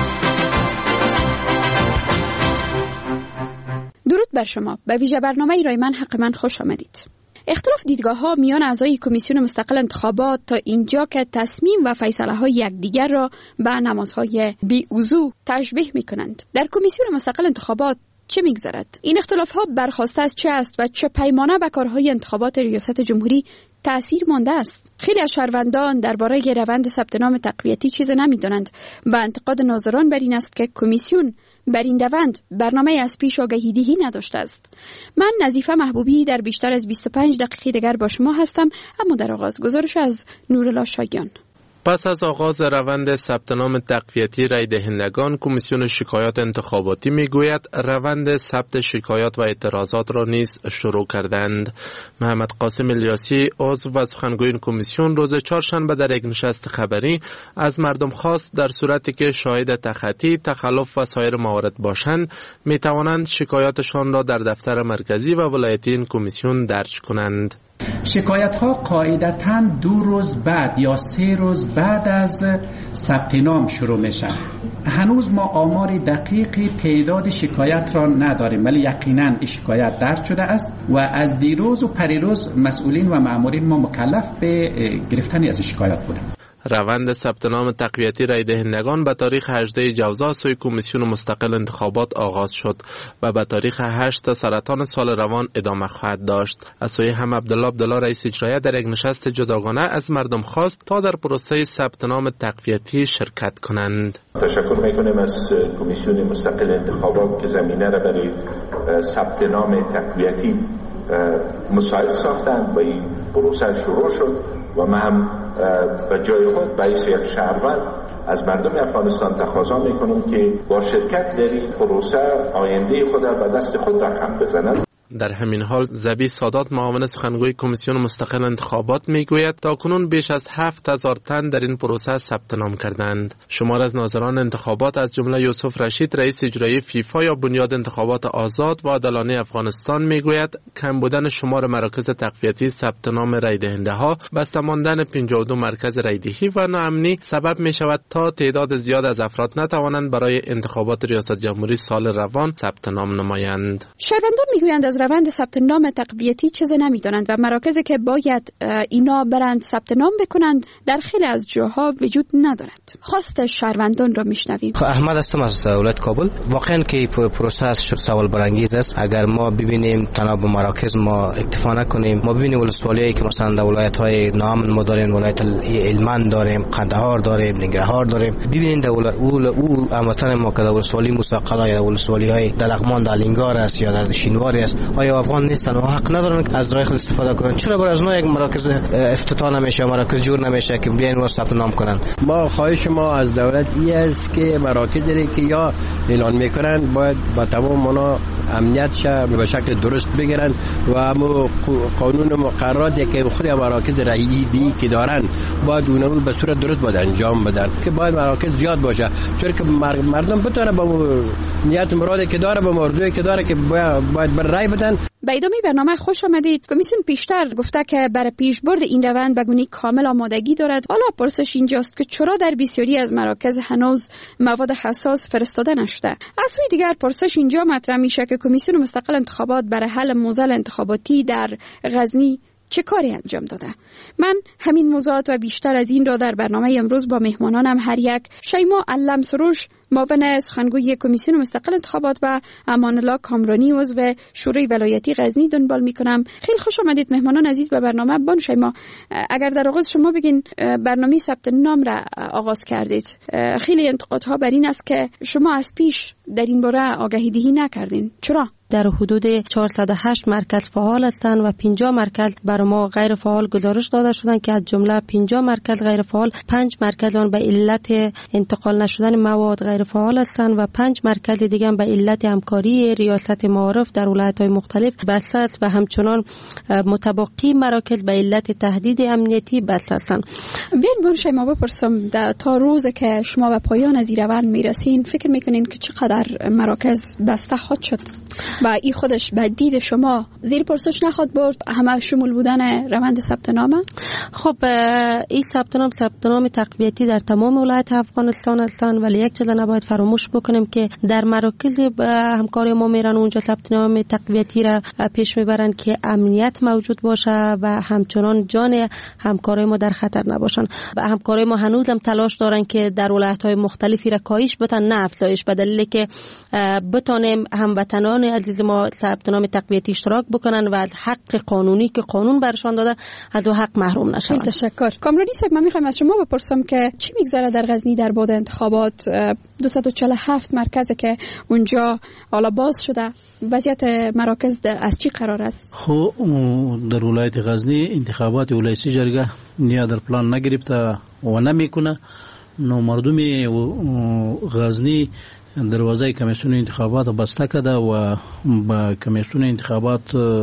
درود بر شما. به ویژه برنامه رأی من حق من خوش آمدید. اختلاف دیدگاه ها میان اعضای کمیسیون مستقل انتخابات تا اینجا که تصمیم و فیصله های یکدیگر را به نمازهای بی‌وضو تشبیه می کنند. در کمیسیون مستقل انتخابات چه میگذرد؟ این اختلاف ها برخواسته از چه است و چه پیمانه به کارهای انتخابات ریاست جمهوری تأثیر مانده است؟ خیلی از شهروندان درباره روند ثبت نام تقویتی چیز نمیدانند و انتقاد ناظران بر این است که کمیسیون بر این روند برنامه از پیش آگهیدهی نداشته است. من نظیفه محبوبی در بیشتر از 25 دقیقه دیگر با شما هستم، اما در آغاز گزارش از نورالله شایان. پس از آغاز روند ثبت نام تقویتی رای دهندگان، کمیسیون شکایات انتخاباتی میگوید روند ثبت شکایات و اعتراضات را نیز شروع کردند. محمد قاسم الیاسی عضو و سخنگوی این کمیسیون روز چهارشنبه در یک نشست خبری از مردم خواست در صورتی که شاهد تخطی، تخلف و سایر موارد باشند می توانند شکایاتشان را در دفتر مرکزی و ولایتی این کمیسیون درج کنند. شکایت ها قاعدتاً 2 روز بعد یا 3 روز بعد از ثبت نام شروع میشن. هنوز ما آمار دقیق تعداد شکایت را نداریم، ولی یقیناً این شکایت درج شده است و از دیروز و پریروز مسئولین و مامورین ما مکلف به گرفتن از شکایات بودند. روند ثبت نام تقویتی رای دهندگان به تاریخ 18 جوزا سوی کمیسیون مستقل انتخابات آغاز شد و به تاریخ 8 سرطان سال روان ادامه خواهد داشت. از سوی هم عبدالله رئیس اجرایی در یک نشست جداگانه از مردم خواست تا در پروسه ثبت نام تقویتی شرکت کنند. تشکر میکنیم از کمیسیون مستقل انتخابات که زمینه را برای ثبت نام تقویتی مساعد ساختند و این پروسه شروع شد و ما هم به جای خود باعث یک شهروند از مردم افغانستان تقاضا میکنم که با شرکت در این پروسه آینده خود به دست خود رقم بزنند. در همین حال زبی سادات معاون سخنگوی کمیسیون مستقل انتخابات میگوید تاکنون بیش از 7000 تن در این پروسه ثبت نام کردند. شمار از ناظران انتخابات از جمله یوسف رشید رئیس اجرایی فیفا یا بنیاد انتخابات آزاد و عادلانه افغانستان میگوید کم بودن شمار مراکز تقویتی ثبت نام رای دهنده ها، بسته ماندن 52 مرکز رای دهی و ناامنی سبب می شود تا تعداد زیاد از افراد نتوانند برای انتخابات ریاست جمهوری سال روان ثبت نام نمایند. شهروندان میگویند از روند ثبت نام تقویتی چیزی نمیدونند و مراکزی که باید اینا برند ثبت نام بکنند در خیلی از جاها وجود ندارد. خواست شهروندان را میشنویم. احمد هستم از ولایت کابل. واقعا که پروسه سوال برانگیز است. اگر ما ببینیم تنها به مراکز ما اکتفا نکنیم، ما ببینیم ولسوالیایی که مثلا در ولایت‌های نام ما داریم، ولایت هلمند داریم، قندهار داریم، ننگرهار داریم، ببینید در او هموطن ما که در ولسوالی مستقل یا ولسوالی‌های در لغمان در لنگار است یا در شینواری است، آیا افغان نیستن و حق ندارن که از راه خود استفاده کنن؟ چرا برای از ما یک مراکز افتتاح نمیشه، مراکز جور نمیشه که بیاین و ثبت نام کنن؟ ما خواهش ما از دولت این است که مراکزی که یا اعلان میکنن باید با تمام مانا امنیت شه به شکل درست بگیرن و همو قانون مقرراتی که خود مراکز رایدی که دارن باید اونو به صورت درست باید انجام بدن که باید مراکز زیاد باشه، چون که مردم بتونه با نیت مرادی که داره با موضوعی که داره که باید بر رای بدن. به ادامه برنامه خوش آمدید. کمیسیون پیشتر گفته که برای پیشبرد این روند به گونه کامل آمادگی دارد. حالا پرسش اینجاست که چرا در بسیاری از مراکز هنوز مواد حساس فرستاده نشده؟ از سوی دیگر پرسش اینجا مطرح میشه که کمیسیون مستقل انتخابات برای حل موزل انتخاباتی در غزنی چه کاری انجام داده؟ من همین موضوعات و بیشتر از این را در برنامه امروز با مهمانانم هر یک شیما علم سروش معاون سخنگوی کمیسیون مستقل انتخابات و امان الله کامرانی عضو شورای ولایتی غزنی دنبال میکنم. خیلی خوش آمدید مهمانان عزیز به برنامه. بان شیما، اگر در آغاز شما بگین برنامه ثبت نام را آغاز کردید، خیلی انتقادها بر این است که شما از پیش در این باره آگهی دهی نکردین. چرا؟ در حدود 408 مرکز فعال هستند و 50 مرکز برای ما غیر فعال گزارش داده شدند که از جمله 50 مرکز غیر فعال 5 مرکز آن به علت انتقال نشدن مواد غیر فعال هستند و 5 مرکز دیگه به علت همکاری ریاست معارف در ولایت‌های مختلف بسته است و همچنان متبقی مراکز به علت تهدید امنیتی بسته هستند. بین شما بپرسم تا روز که شما به پایان از این روند میرسین فکر میکنین که چقدر مراکز بسته خواهد شد و این خودش به دید شما زیر پرسش نخواد برد همه شمول بودن روند ثبت نامه؟ خب این ثبت نام تقویتی در تمام ولایت افغانستان هستند، ولی یک چیز نباید فراموش بکنیم که در مراکز همکاری ما میرن اونجا ثبت نام تقویتی را پیش میبرن که امنیت موجود باشه و همچنان جان همکارای ما در خطر نباشن. و همکارای ما هنوز هم تلاش دارن که در ولایت‌های مختلفی را کاهش بدن نه افزایش، به دلیلی که بتونیم هموطنان عزیز ما ثبت نام تقویتی اشتراک بکنن و از حق قانونی که قانون برشان داده از او حق محروم نشن. تشکر. کامرانی صاحب، من میخوام از شما بپرسم که چی میگذره در غزنی در بعد انتخابات؟ 247 مرکزی که اونجا حالا باز شده، وضعیت مراکز از چی قرار است؟ خب در ولایت غزنی انتخابات ولایتی جرگه نیا در پلان نگرفته و نمیکنه، نو مردم غزنی دروازه کمیسیون انتخابات بسته کرده و با کمیسیون انتخابات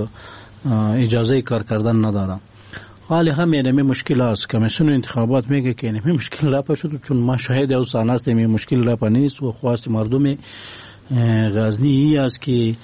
اجازه کار کردن نداره. حالی هم اینمی مشکل است. کمیسیون انتخابات میگه که اینمی مشکل لاپا شد، چون ما شاهد او سان است اینمی مشکل لاپا نیست و خواست مردم غزنی ای است که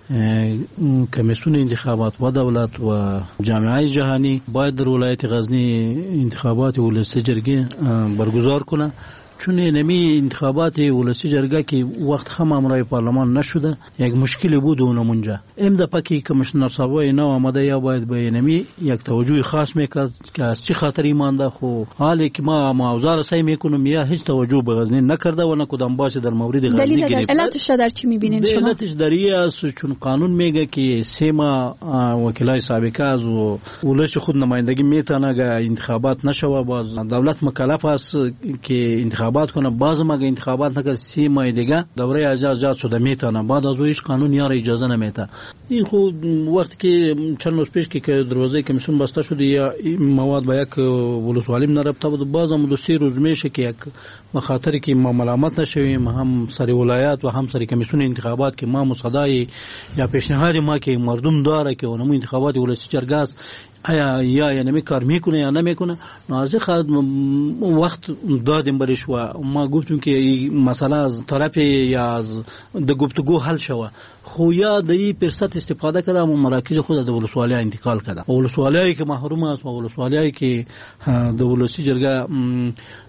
کمیسیون انتخابات و دولت و جامعه جهانی باید در ولایت غزنی انتخابات ولسی جرگه برگزار کنه، چون اینمی انتخابات ولسی جرگه که وقت هم امرای پارلمان نشده یک مشکلی بود اونمونجا. ام دفعه که کمیشنر صاحب اینا آمده یا باید به اینمی یک توجه خاص میکرد که از چی خاطری مانده. خو حالی که ما معاوضه رسایی میکنم یا هیچ توجه به غزنی نکرده و نه کدام باشه در مورد غزنی گرفت. علتش در چی میبینین شما؟ علتش در این است چون قانون میگه که سیما وکلای سابقه از ولش خود نمایندگی میتونه که انتخابات نشوه. باز دولت مکلف است که انتخابات کنه، باز مگه انتخابات نکرد 3 ماه دیگه دوره اجازه شده میتونه، بعد از هیچ قانون یار اجازه نمیده. این خود وقتی که چند روز پیش که دروازه کمیسیون بسته شد یا مواد با یک ولسوالی نرفته بود، باز هم 2 روز میشه که یک مخاطری که ما ملامت نشویم هم سر ولایت و هم سر کمیسیون انتخابات که ما مصادای یا پیشنهاد ما که مردم داره که اونم انتخابات ولسی جرگه است آیا یا نمی کار میکنه یا نمیکنه، نازی خواهد وقت دادیم برش و ما گفتیم که مسئله از طرف یا از گفتگو حل شوه. خو یا د این فرصت استفاده کرده و مراکز خود د ولسوالی انتقال کرده. ولسوالی که محروم است و ولسوالی که د ولسی جرگه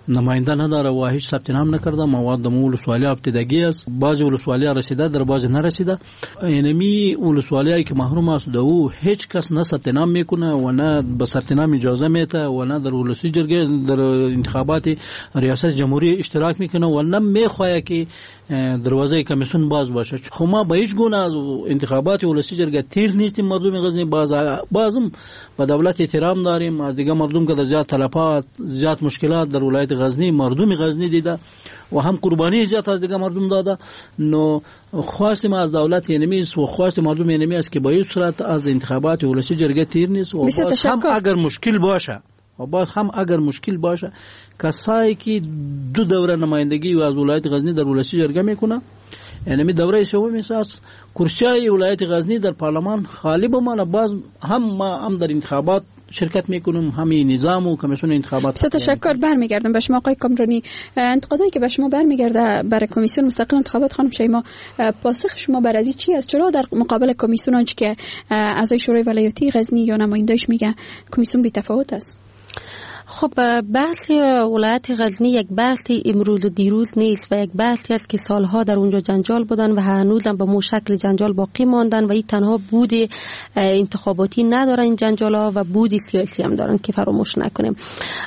نماینده نداره و هیچ ثبت نام نکرده. مواد در ولسوالی ابتدایی است، بعضی ولسوالی رسیده، در بعضی نرسیده. یعنی ولسوالی که محروم است در او هیچ کس نه ثبت نام میکنه و نه به ثبت نام اجازه میده و نه در ولسی جرگه در انتخابات ریاست جمهوری اشتراک میکنه و نه میخواه که دروازه کمیسیون باز باشه. خب ما به هیچ گونه از انتخابات ولسی جرگه تیر نیستیم. مردم غزنی بازم به دولت احترام داریم. از دیگه مردم که زیاد تلفات زیاد مشکلات در ولایت غزنی مردم غزنی دیده و هم قربانی زیاد از دیگه مردم داده. نو خواست ما از دولت یعنی و خواست مردم یعنی است که با این صورت از انتخابات ولسی جرگه تیر نیست و هم اگر مشکل باشه و باز هم اگر مشکل باشه کسایی که 2 دوره نمایندگی و از ولایت غزنی در ولسی جرگه میکنه، یعنی دوره سوم است کرسیای ولایت غزنی در پارلمان خالی بمانه، باز هم در انتخابات شرکت میکنم، همین نظام و کمیسیون انتخابات. بسیار تشکر. برمیگردم به شما آقای کامرانی. انتقادایی که به شما برمیگرده برای کمیسیون مستقل انتخابات، خانم شیما، پاسخ شما بر از چی است؟ چرا در مقابل کمیسیون آنچه که اعضای شورای ولایتی غزنی یا نماینده‌اش میگه کمیسیون بی تفاوت است؟ خب بحث ولایت غزنی یک بحثی امروز و دیروز نیست و یک بحثی است که سالها در اونجا جنجال بودن و هنوز هم به مو شکل جنجال باقی ماندن و این تنها بود انتخاباتی ندارن این جنجال ها و بود سیاسی هم دارن که فراموش نکنیم.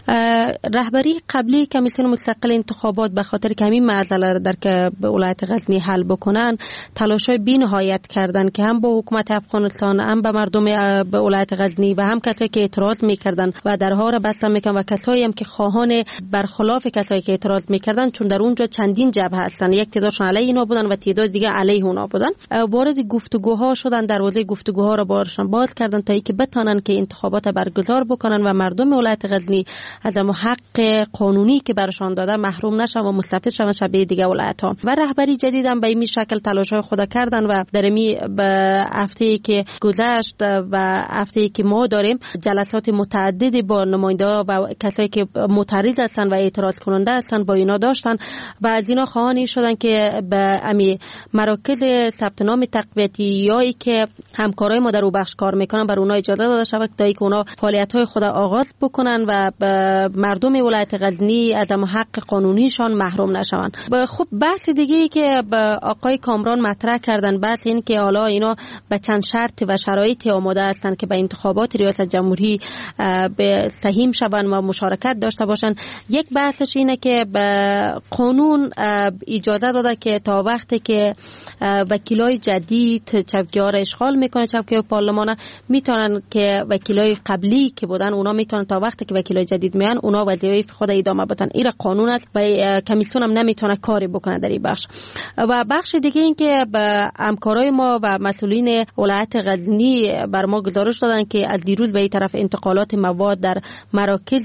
رهبری قبلی کمیسیون مستقل انتخابات به خاطر که همین معضله در که به ولایت غزنی حل بکنن تلاشای بی‌نهایت کردن که هم با حکومت افغانستان هم به مردم به ولایت غزنی و هم کسایی که اعتراض میکردن و درها را بسته میکنن و کسایی هم که خواهان برخلاف کسایی که اعتراض میکردن، چون در اونجا چندین جبهه هستن، یک تعدادشون علیه اینا بودن و تعداد دیگه علیه اونا بودن، وارد گفتگوها شدن، دروازه گفتگوها را بارشان باز کردن تا اینکه بتونن که انتخابات برگزار بکنن و مردم ولایت غزنی از اون حق قانونی که برشان داده محروم نشن و مستفید شون شبیه دیگه ولایت ها. و رهبری جدید هم به این شکل تلاش‌های خود کردن و در می به هفته‌ای که گذشت و هفته‌ای که ما داریم جلسات متعددی با نماینده‌ها و کسایی که معترض هستن و اعتراض کننده هستن با اینا داشتن و از اینا خواهانی شدن که به امی مراکز ثبت نام تقویتی یایی که همکارای ما در او بخش کار میکنن بر اونها اجازه داده شود تا اینکه اونا فعالیت‌های خود آغاز بکنن و مردم ولایت غزنی از هم حق قانونیشان محروم نشوند. خب بحث دیگه ای که آقای کامران مطرح کردن بحث این که حالا اینا به چند شرط و شرایطی آماده هستن که به انتخابات ریاست جمهوری به سهیم شوند و مشارکت داشته باشن. یک بحثش اینه که به قانون اجازه داده که تا وقتی که وکیلای جدید چوکی‌ها را اشغال میکنه چوکی‌های پارلمان میتونن که وکیلای قبلی که بودن اونا میتونن تا وقتی که وکیلای جدید میان اونا وظیفه خود ادامه بدن. این قانون است و کمیسیون هم نمیتونه کاری بکنه در این بخش. و بخش دیگه این که به همکارای ما و مسئولین ولایت غزنی بر ما گزارش دادن که از دیروز به این طرف انتقالات مواد در مراکز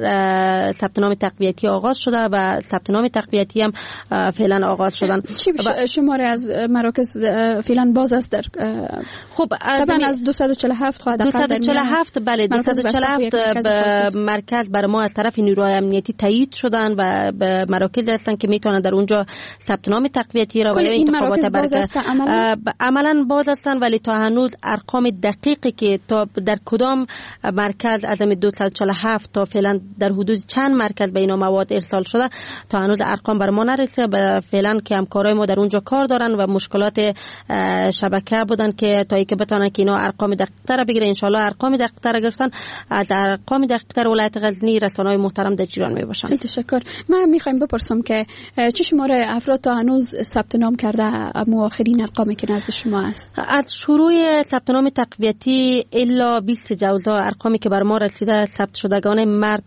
ثبت نام تقویتی آغاز شده و ثبت نام تقویتی هم فعلا آغاز شدن. چی شماره از مراکز فعلا باز است در خب طبعا از 247 خواهد 247 بله 247 مرکز برای ما از طرف نیروهای امنیتی تایید شدن و به مراکز هستن که میتونن در اونجا ثبت نام تقویتی را و یا انتخابات برگزار عملا باز هستن، ولی تا هنوز ارقام دقیقی که تا در کدام مرکز از 247 تا فعلا در حدود چند مرکز به اینا مواد ارسال شده تا هنوز ارقام بر ما نرسیده. فعلا که همکارای ما در اونجا کار دارن و مشکلات شبکه بودن که تا اینکه بتونن که اینا ارقام دقیق‌تر بگیرن. ان شاء الله ارقام دقیق‌تر گرفتن از ارقام دقیق‌تر ولایت غزنی رسانه‌های محترم در جریان میباشن. تشکر. من میخوایم بپرسم که چه شماره افراد تا هنوز ثبت نام کرده اما آخرین ارقامی که نزد شما است؟ از شروع ثبت نام تقویتی الا 20 جوزا ارقامی که بر ما رسیده ثبت شدگان مرد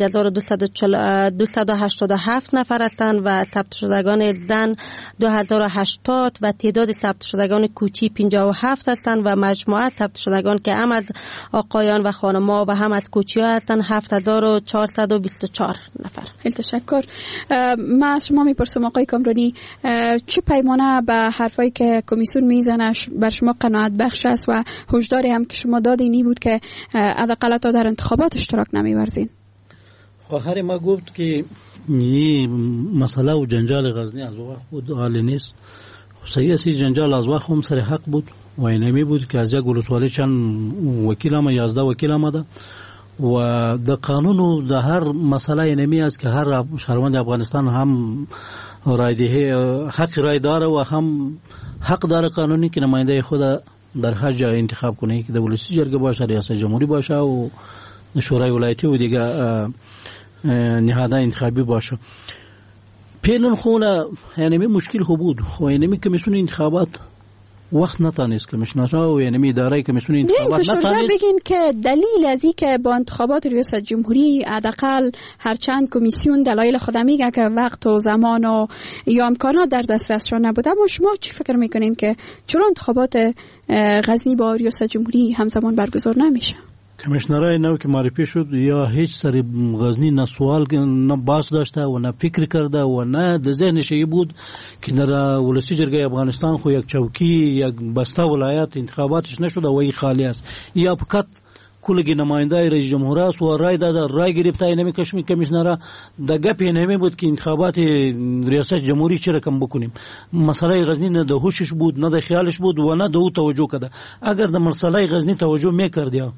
5287 نفر هستند و ثبت شدگان زن 2080 و تعداد ثبت شدگان کوچی 57 هستند و مجموعه ثبت شدگان که هم از آقایان و خانم‌ها و هم از کوچی‌ها هستند 7424 نفر. خیلی تشکر. من از شما میپرسم آقای کامرانی چه پیمانه به حرفایی که کمیسیون میزنه بر شما قناعت بخش است و هشداری هم که شما دادینی بود که حداقل تا در انتخابات اشتراک نمی‌ورزین؟ خواهر ما گفت که این مسئله و جنجال غزنی از وقت بود حال نیست. سیاسی جنجال از وقت هم سر حق بود و اینمی بود که از یک ولسوالی چند وکیل هم 11 وکیل آمده و د قانون و د هر مسئله نمی است که هر شهروند افغانستان هم رایدهی حق رای داره و هم حق داره قانونی که نماینده خود در هر جای انتخاب کنه، که د ولسی جرګه باشه، ریاست جمهوری باشه و شورای ولایتی و دیگه نهادهای انتخابی باشه. پیلن خونه یعنی مشکل خوب بود، خو یعنی کمیسیون انتخابات وقت نتانست کمیشنرها و یعنی اداره کمیسیون انتخابات نتانست. بگین که دلیل از این که با انتخابات ریاست جمهوری حداقل هر چند کمیسیون دلایل خود میگه که وقت و زمان و یا امکانات در دسترسشان نبوده، اما شما چی فکر میکنین که چرا انتخابات غزنی با ریاست جمهوری همزمان برگزار نمیشه؟ کمیشنرای نو که معرفی شد یا هیچ سری غزنی نه سوال نه باس داشته و نه فکر کرده و نه د ذهنش بود که در ولسی جرګه افغانستان خو یک چوکی یک بسته ولایت انتخاباتش نشده و ای خالی است، یا فقط کلگی نماینده رئیس جمهور است و رای داده رای گرفته. اینمی کمیشنرا د گپ اینمی بود که انتخابات ریاست جمهوری چه رقم بکنیم. مسئله غزنی نه د هوشش بود، نه د خیالش بود و نه د او توجه کده. اگر د مسئله غزنی توجه میکرد،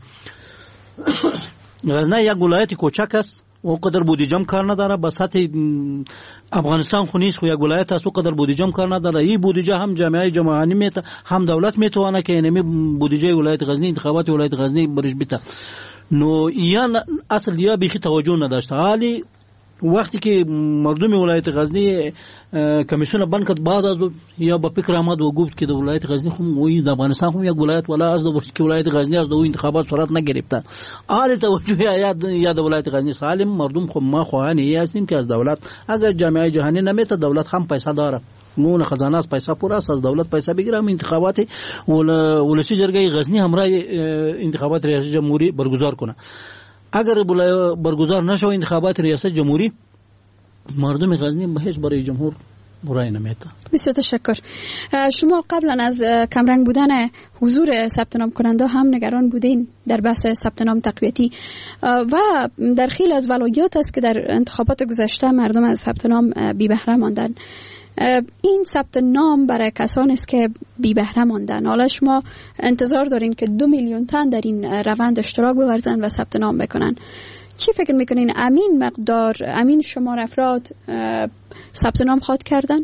غزنی یک ولایت کوچک است و قدر بودجه کار نداره، به سطح افغانستان خو نیست، خو یک ولایت است و قدر بودجه کار نداره. این بودجه هم جامعه جماهانی میته، هم دولت میتونه که اینمی بودجه ولایت غزنی انتخابات ولایت غزنی برش بیته. نو یا اصل یا بیخی توجه نداشته. حالی وقتی که مردم ولایت غزنی کمیسیون بند کرد، بعد از یا با فکر آمد و گفت که ولایت غزنی خو د افغانستان خو یک ولایت ولا از د ولایت غزنی از د انتخابات صورت نگرفته. حال توجه یا د ولایت غزنی سالم مردم خو ما خواهانی هستیم که از دولت اگر جامعه جهانی نمیته، دولت هم پیسه داره، مون خزانه از پیسه پورا است، از دولت پیسه بگیرم انتخابات ولسی جرګه غزنی همراه انتخابات ریاست جمهوری برگزار کنه. اگر برگزار نشو انتخابات ریاست جمهوری، مردم غزنی بهش برای جمهور رای نمیده. بسیار تشکر. شما قبلا از کمرنگ بودن حضور ثبت نام کننده هم نگران بودین در بحث ثبت نام تقویتی و در خیلی از ولایات است که در انتخابات گذشته مردم از ثبت نام بی بهره ماندن. این ثبت نام برای کسانی است که بی بهره ماندن. حالا شما انتظار دارین که 2 میلیون تن در این روند اشتراک بورزن و ثبت نام بکنن. چی فکر میکنین امین شمار افراد ثبت نام خواهد کردن؟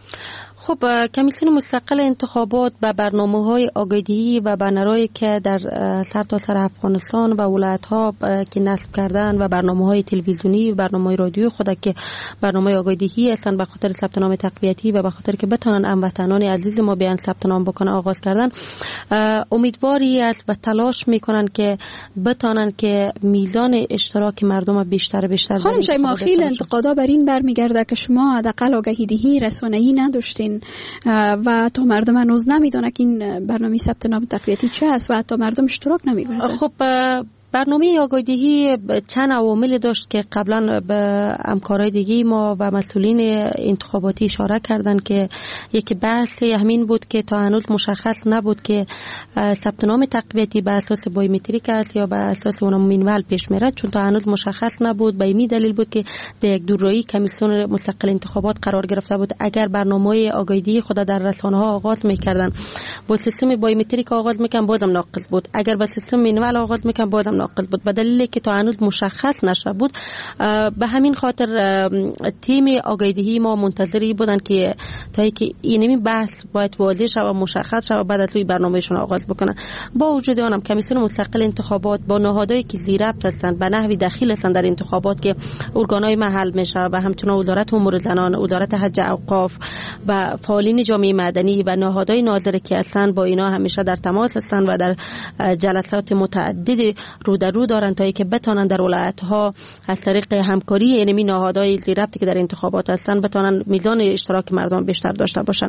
خب کمیسیون مستقل انتخابات به برنامه‌های آگاهی و بنرهایی که در سرتاسر افغانستان و ولایت‌ها که نصب کردن و برنامه‌های تلویزیونی و برنامه‌های رادیویی خود که برنامه آگاهی هستند به خاطر ثبت نام تقویتی و به خاطر که بتونن هموطنان عزیز ما بیان ثبت نام بکنن آغاز کردن. امیدواری است و تلاش میکنن که بتونن که میزان اشتراک مردم بیشتر خانم شیما، خیلی انتقادا بر این برمیگرده که شما حداقل آگاهی رسانه‌ای نداشتین و تا مردم هنوز نمیدونه که این برنامه ثبت نام تقویتی چه است و حتی مردم اشتراک نمی‌ورزن. خب برنامه آگاهی چند عوامل داشت که قبلا به همکارای دیگه ما و مسئولین انتخاباتی اشاره کردن که یکی بحث همین بود که تا هنوز مشخص نبود که ثبت نام تقویتی به اساس بایومتریک است یا به اساس اون مینوال پیش میره، چون تا هنوز مشخص نبود. به این دلیل بود که در یک دورایی کمیسیون مستقل انتخابات قرار گرفته بود اگر برنامه آگاهی خود در رسانه ها آغاز میکردن با سیستم بایومتریک آغاز میکردن بازم ناقص بود، اگر با سیستم مینوال آغاز میکردن بازم ناقص بود، به دلیلی که تا هنوز مشخص نشده بود. به همین خاطر تیم آگاهی ما منتظری بودن که تا اینکه این بحث باید واضح شه و مشخص شه و بعد از روی برنامهشون آغاز بکنن. با وجود آنم کمیسیون مستقل انتخابات با نهادهایی که زیر ربط هستند به نحوی دخیل هستند در انتخابات که ارگانهای محل میشه و همچنین وزارت امور زنان، وزارت حج اوقاف و فعالین جامعه مدنی و نهادهای ناظره که هستند، با اینا همیشه در تماس هستند و در جلسات متعدد رو در رو دارن تا اینکه بتونن در ولایت‌ها از طریق همکاری یعنی نهادهای زیر ربطی که در انتخابات هستن بتونن میزان اشتراک مردم بیشتر داشته باشن.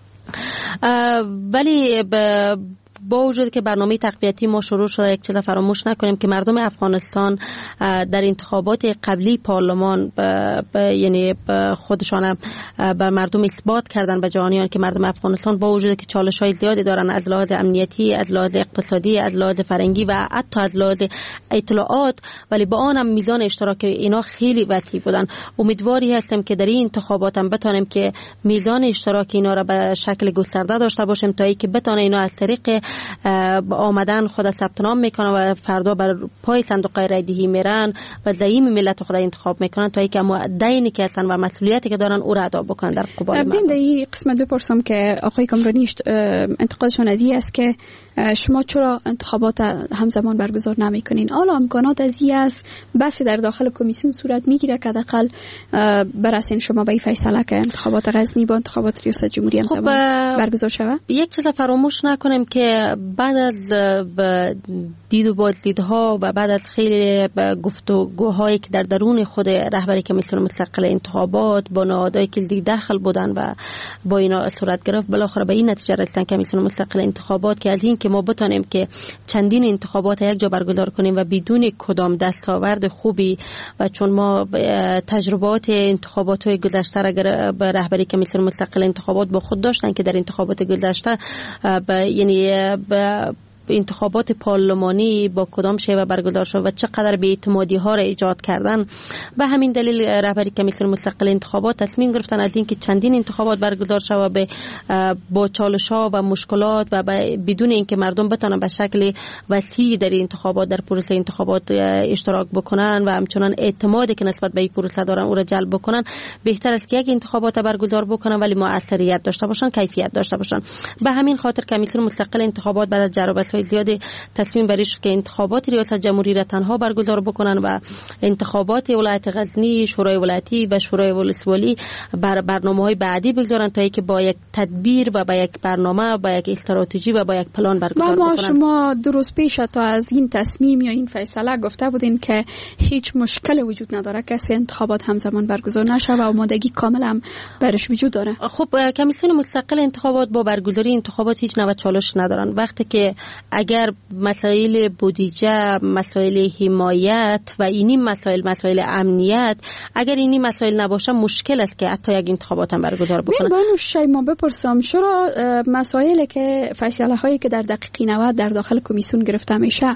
ولی با وجود که برنامه تقویتی ما شروع شده، یک چیز فراموش نکنیم که مردم افغانستان در انتخابات قبلی پارلمان یعنی خودشان به مردم اثبات کردن به جهانیان که مردم افغانستان با وجود که چالش‌های زیادی دارن از لحاظ امنیتی، از لحاظ اقتصادی، از لحاظ فرهنگی و حتی از لحاظ اطلاعات، ولی با آن هم میزان اشتراک اینا خیلی وسیع بودن. امیدواری هستیم که در این انتخابات هم بتونیم که میزان اشتراک اینا را به شکل گسترده داشته باشیم تا اینکه بتونه اینا از طریق آمدن خود ثبت نام میکنن و فردا بر پای صندوق رای دهی میرن و زعیم ملت خود انتخاب میکنن تا اینکه دینی که هستن و مسئولیتی که دارن او را ادا بکنن در قبال مردم. ببین در این قسمت بپرسم که آقای کامرانی انتقادشون از این است که شما چرا انتخابات همزمان برگزار نمیکنین؟ حالا امکانات از این است بس در داخل کمیسیون صورت میگیره که حداقل برسین شما به این فیصله که انتخابات غزنی با انتخابات ریاست جمهوری همزمان برگزار شود. یک چیز فراموش نکنیم که بعد از دید و بازدیدها و بعد از خیلی گفتگوهایی که در درون خود رهبری کمیسیون مستقل انتخابات با نهادهای کلیدی داخل بودن و با اینا صورت گرفت، بالاخره به این نتیجه رسیدن کمیسیون مستقل انتخابات که از این که ما بتونیم که چندین انتخابات یک جا برگزار کنیم و بدون کدام دستاورد خوبی و چون ما تجربات انتخابات های گذشته را به رهبری کمیسیون مستقل انتخابات با خود داشتن که در انتخابات گذشته یعنی انتخابات پارلمانی با کدام شیوه برگزار شد و چقدر بی‌اعتمادی ها را ایجاد کردن. به همین دلیل رهبری کمیسیون مستقل انتخابات تصمیم گرفتن از اینکه چندین انتخابات برگزار شود با چالش ها و مشکلات و بدون اینکه مردم بتونن به شکل وسیع در انتخابات در پروسه انتخابات اشتراک بکنن و همچنان اعتمادی که نسبت به این پروسه دارن او را جلب بکنن، بهتر است که یک انتخابات برگزار بکنن ولی موثریت داشته باشن، کیفیت داشته باشن. به همین خاطر کمیسیون مستقل انتخابات بعد از جر زیادی تصمیم بری شد که انتخابات ریاست جمهوری را تنها برگزار بکنن و انتخابات ولایت غزنی، شورای ولایتی و شورای ولسوالی بر برنامه‌های بعدی بگذارن تا اینکه با یک تدبیر و با یک برنامه، با یک استراتژی و با یک پلان برگزار بکنن. شما درست پیش تا از این تصمیم یا این فیصله گفته بودین که هیچ مشکل وجود نداره که انتخابات همزمان برگزار نشه و آمادگی کامل هم برش وجود داره. خب کمیسیون مستقل انتخابات با برگزاری انتخابات هیچ نوع چالش ندارن. وقتی که اگر مسائل بودجه، مسائل حمایت و اینی مسائل امنیت، اگر اینی مسائل نباشه مشکل است که حتی یک انتخابات هم برگزار بکنن. بانو شیما بپرسم چرا مسائلی که فیصله هایی که در دقیقه 90 در داخل کمیسیون گرفته میشه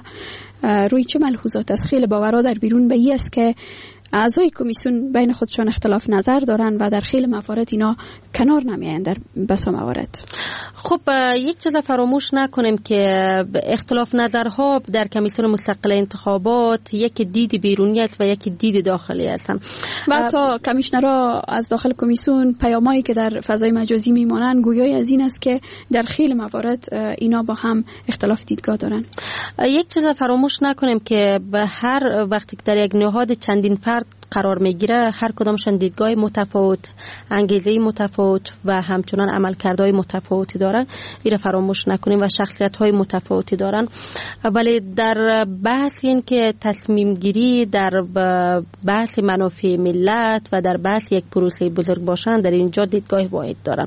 روی چه ملحوظات است؟ خیلی باورا در بیرون به این است که اعضای کمیسیون بین خودشان اختلاف نظر دارن و در خیلی موارد اینا کنار نمیاین در بسا موارد. خب یک چیز فراموش نکنیم که اختلاف نظرها در کمیسیون مستقل انتخابات یک دید بیرونی است و یک دید داخلی است. و تا کمیشنرها از داخل کمیسیون پیامایی که در فضای مجازی میمانن گویای از این است که در خیلی موارد اینا با هم اختلاف دیدگاه دارن. یک چیز فراموش نکنیم که به هر وقتی در یک نهاد چندین فرد قرار میگیره هر کدامشون دیدگاه متفاوت، انگیزه متفاوت و همچنان عملکردهای متفاوتی دارن. این فراموش نکنیم و شخصیت‌های متفاوتی دارن. ولی در بحث این که تصمیم گیری در بحث منافع ملت و در بحث یک پروسه بزرگ باشن، در اینجا دیدگاه واحد دارن.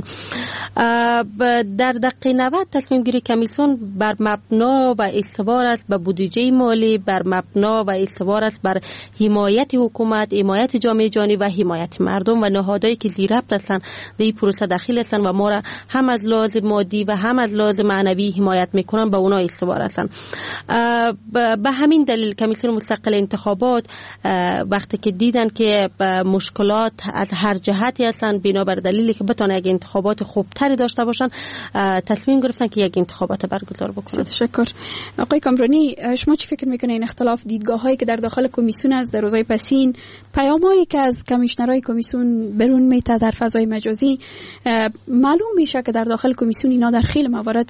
در دقیقه 90 تصمیم گیری کمیسیون بر مبنا و استوار است به بودجه مالی، بر مبنا و استوار است بر حمایت حکومت، حمایت جامعه جهانی و حمایت مردم و نهادهایی که زیر ربط هستند در این پروسه داخل هستند و ما را هم از لحاظ مادی و هم از لحاظ معنوی حمایت میکنن، به اونا استوار هستند. به همین دلیل کمیسیون مستقل انتخابات وقتی که دیدن که مشکلات از هر جهتی هستند، بنابر دلیلی که بتونه یک انتخابات خوبتری داشته باشن، تصمیم گرفتن که یک انتخابات برگزار بکنن. تشکر. آقای کامرانی، شما چی فکر میکنین اختلاف دیدگاه‌هایی که در داخل کمیسیون است در روزهای پسین، پیامایی که از کمیشنرهای کمیسیون برون میته در فضای مجازی، معلوم میشه که در داخل کمیسیون اینا در خیلی موارد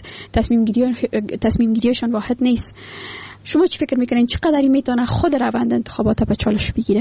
تصمیم گیریشان واحد نیست. شما چی فکر میکنین چقدری میتونه خود روند انتخابات به چالش بگیره؟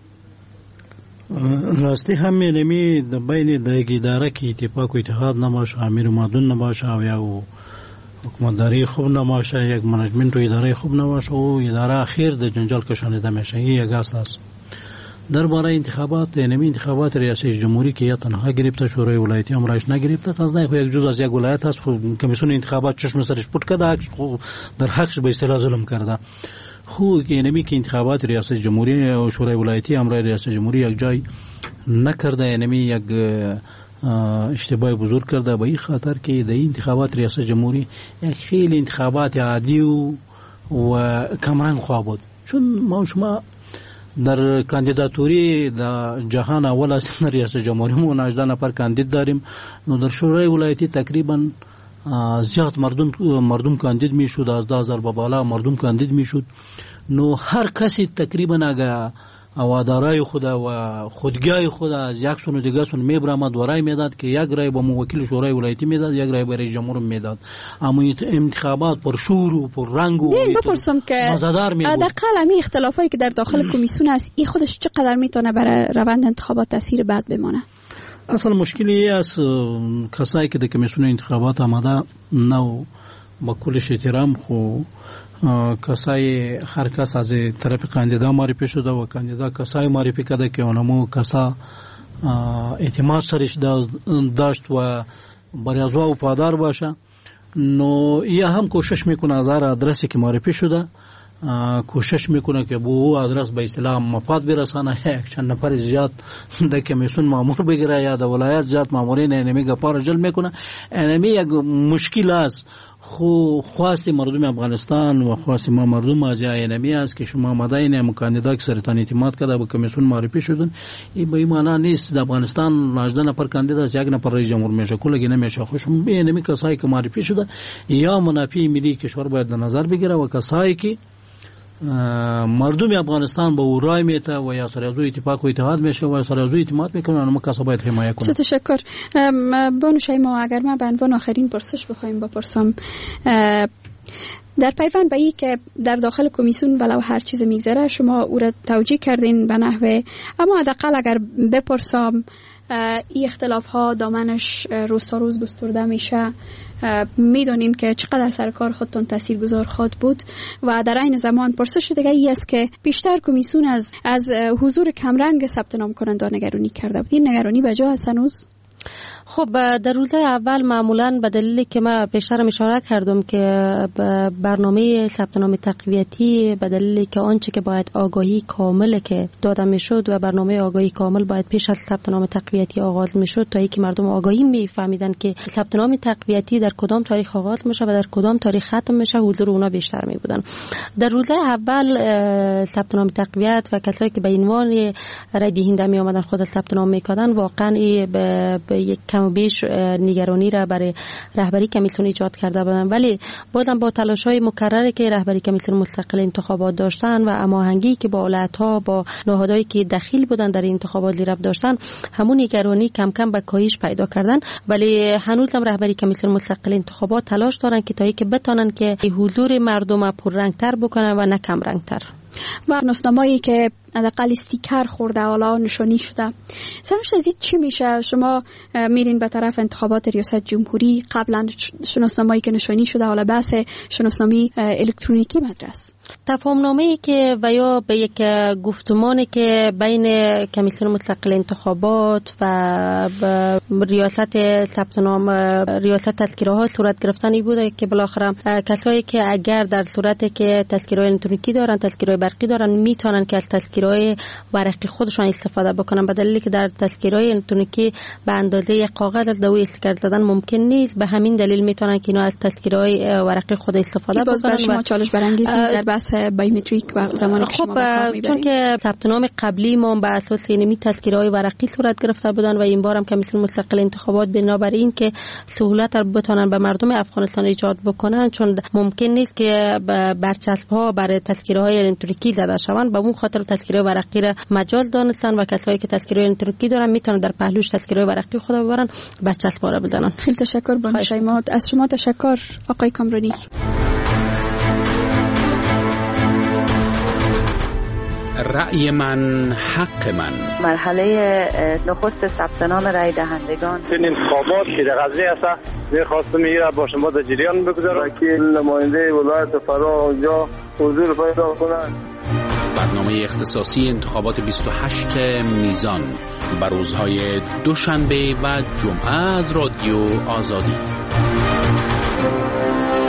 راستی همین نمی بین یک اداره که اتفاق و اتحاد نباشه، امیر مادون نباشه و یا حکومتداری خوب نباشه، یک منیجمنت و اداره خوب نباشه و اداره اخیر در جنجال کشانیده میشه. این یک اصل است. درباره انتخابات، نمی انتخابات ریاست جمهوری که یا تنها گرفته، شورای ولایتی هم رایش نگرفته، قصد خو یک جزء از یک ولایت است. کمیسیون انتخابات چشم سرش پوت کرده، در حقش به اصطلاح ظلم کرده. خو که نمی که انتخابات ریاست جمهوری و شورای ولایتی هم رای ریاست جمهوری یک جای نکرده، نمی یک اشتباه بزرگ کرده. به این خاطر که در انتخابات ریاست جمهوری یک خیلی انتخابات عادی و کمرنگ خواه بود، چون ما شما در کاندیداتوری در جهان اول است ریاست جمهوری ما 18 نفر کاندید داریم. نو در شورای ولایتی تقریبا زیاد مردم کاندید میشد، از 10,000 به بالا مردم کاندید میشد. نو هر کسی تقریبا اگه وادارای خود و خودگاه خود از یک سون دیگه سون میبرامد و رای میداد که یک رای به موکل شورای ولایتی میداد، یک رای به رئیس جمهور میداد. اما انتخابات پر شور و پر رنگ و بپرسم که حداقل همین اختلافایی که در داخل کمیسیون است این خودش چقدر میتونه برای روند انتخابات تاثیر بد بمانه؟ اصل مشکلی است کسایی که در کمیسیون انتخابات آمده نو با کلش احترام خو کسای هر کس از طرف کاندیدا معرفی شده و کاندیدا کسای معرفی کرده که اونمو کسا اعتماد سرش داشت و برای ازوا و پادار باشه. نو یا هم کوشش میکنه از هر ادرسی که معرفی شده کوشش میکنه که بو ادرس به اصطلاح مفاد برسانه، چند نفر زیاد در کمیسیون مامور بگیره یا در ولایت زیاد مامورین انمی گپا را جلب میکنه. انمی یک مشکل است. خواست مردم افغانستان و خواست ما مردم از انمی است که شما مداین کاندیدا که سرتان اعتماد کرده به کمیسیون معرفی شدن، این به این معنی نیست در افغانستان 18 نفر کاندیدا از یک نفر رئیس جمهور میشه، کلگی نمیشه. خوشم به انمی کسایی که معرفی شده یا منافع ملی کشور باید در نظر بگیره و کسایی که مردم افغانستان با او رای میته و یا سر از او اتفاق و اتحاد میشه و سر از او اعتماد میکنه، اونم کسا باید حمایت کنه. تشکر. بانو شیما، اگر من به عنوان آخرین پرسش بخوایم بپرسم، در پیوند به این که در داخل کمیسیون ولو هر چیز میگذره شما او را توجیه کردین به نحوه، اما حداقل اگر بپرسم این اختلاف ها دامنش روز تا روز گسترده میشه، میدونین که چقدر سر کار خودتون تاثیرگذار خواهد بود و در این زمان پرسش دیگه ای است که بیشتر کمیسیون از حضور کمرنگ ثبت نام کنندگان نگرانی کرده بود. این نگرانی به جا هست هنوز؟ خب در روزهای اول معمولا به دلیلی که من بیشتر اشاره کردم که برنامه ثبت نام تقویتی به دلیلی که آنچه که باید آگاهی کامل که داده میشد و برنامه آگاهی کامل باید پیش از ثبت نام تقویتی آغاز میشد تا اینکه مردم آگاهی میفهمیدن که ثبت نام تقویتی در کدام تاریخ آغاز میشه و در کدام تاریخ ختم میشه، حضور اونا بیشتر می بودن. در روزهای اول ثبت نام تقویت و کسایی که به عنوان رای دهنده می اومدن خود ثبت نام میکردن واقعا به یک کم و بیش نگرانی را برای رهبری کمیسیون ایجاد کرده بودن، ولی بازم با تلاش‌های مکرری که رهبری کمیسیون مستقل انتخابات داشتن و هماهنگی که با ولایت‌ها با نهادهایی که دخیل بودن در انتخابات لیرب داشتن، همون نگرانی کم کم به کاهش پیدا کردن. ولی هنوز هم رهبری کمیسیون مستقل انتخابات تلاش دارن که تا اینکه بتونن که حضور مردم پررنگ‌تر بکنن و نه کم رنگ‌تر. و نامه‌ای که حداقل استیکر خورده حالا نشانی شده، سرش از این چی میشه؟ شما میرین به طرف انتخابات ریاست جمهوری، قبلا شناسنامه‌ای که نشانی شده حالا بحث شناسنامه الکترونیکی مدرس، تفاهم‌نامه‌ای که و یا به یک گفتمانی که بین کمیسیون مستقل انتخابات و ریاست ثبت نام ریاست تذکره‌ها صورت گرفتنی بوده که بالاخره کسایی که اگر در صورتی که تذکره الکترونیکی دارن، تذکره برقی دارن، میتونن که از تذکره ورقی خودشان استفاده بکنن، به دلیلی که در تذکره الکترونیکی به اندازه یک کاغذ از دوی استیکر زدن ممکن نیست. به همین دلیل میتونن که اینا از تذکره ورقی خود استفاده بکنن. شما چالش برانگیز در بحث بایومتریک و زمانی که شما چون که ثبت نام قبلی ما به اساس اینمی تذکره‌های ورقی صورت گرفته بودن و این بار هم کمیسیون مستقل انتخابات بنابراین که سهولت رو بتونن به مردم افغانستان ایجاد بکنن، چون ممکن نیست که برچسب‌ها برای تذکره‌های الکترونیکی زده شوند، به اون خاطر تذکره ورقی را مجاز دانستن و کسایی که تذکره الکترونیکی دارن میتونن در پهلوش تذکره ورقی خود ببرن، برچسب را بزنن. خیلی تشکر بانو شیما. از شما تشکر آقای کامرانی. رأی من حق من. مرحله نخست ثبت نام رای دهندگان این انتخابات که در غزه است می‌خواستم میره با شما در جریان بگذارم که نماینده ولایت فرا اونجا حضور پیدا کنند. برنامه اختصاصی انتخابات 28 میزان بر روزهای دوشنبه و جمعه از رادیو آزادی.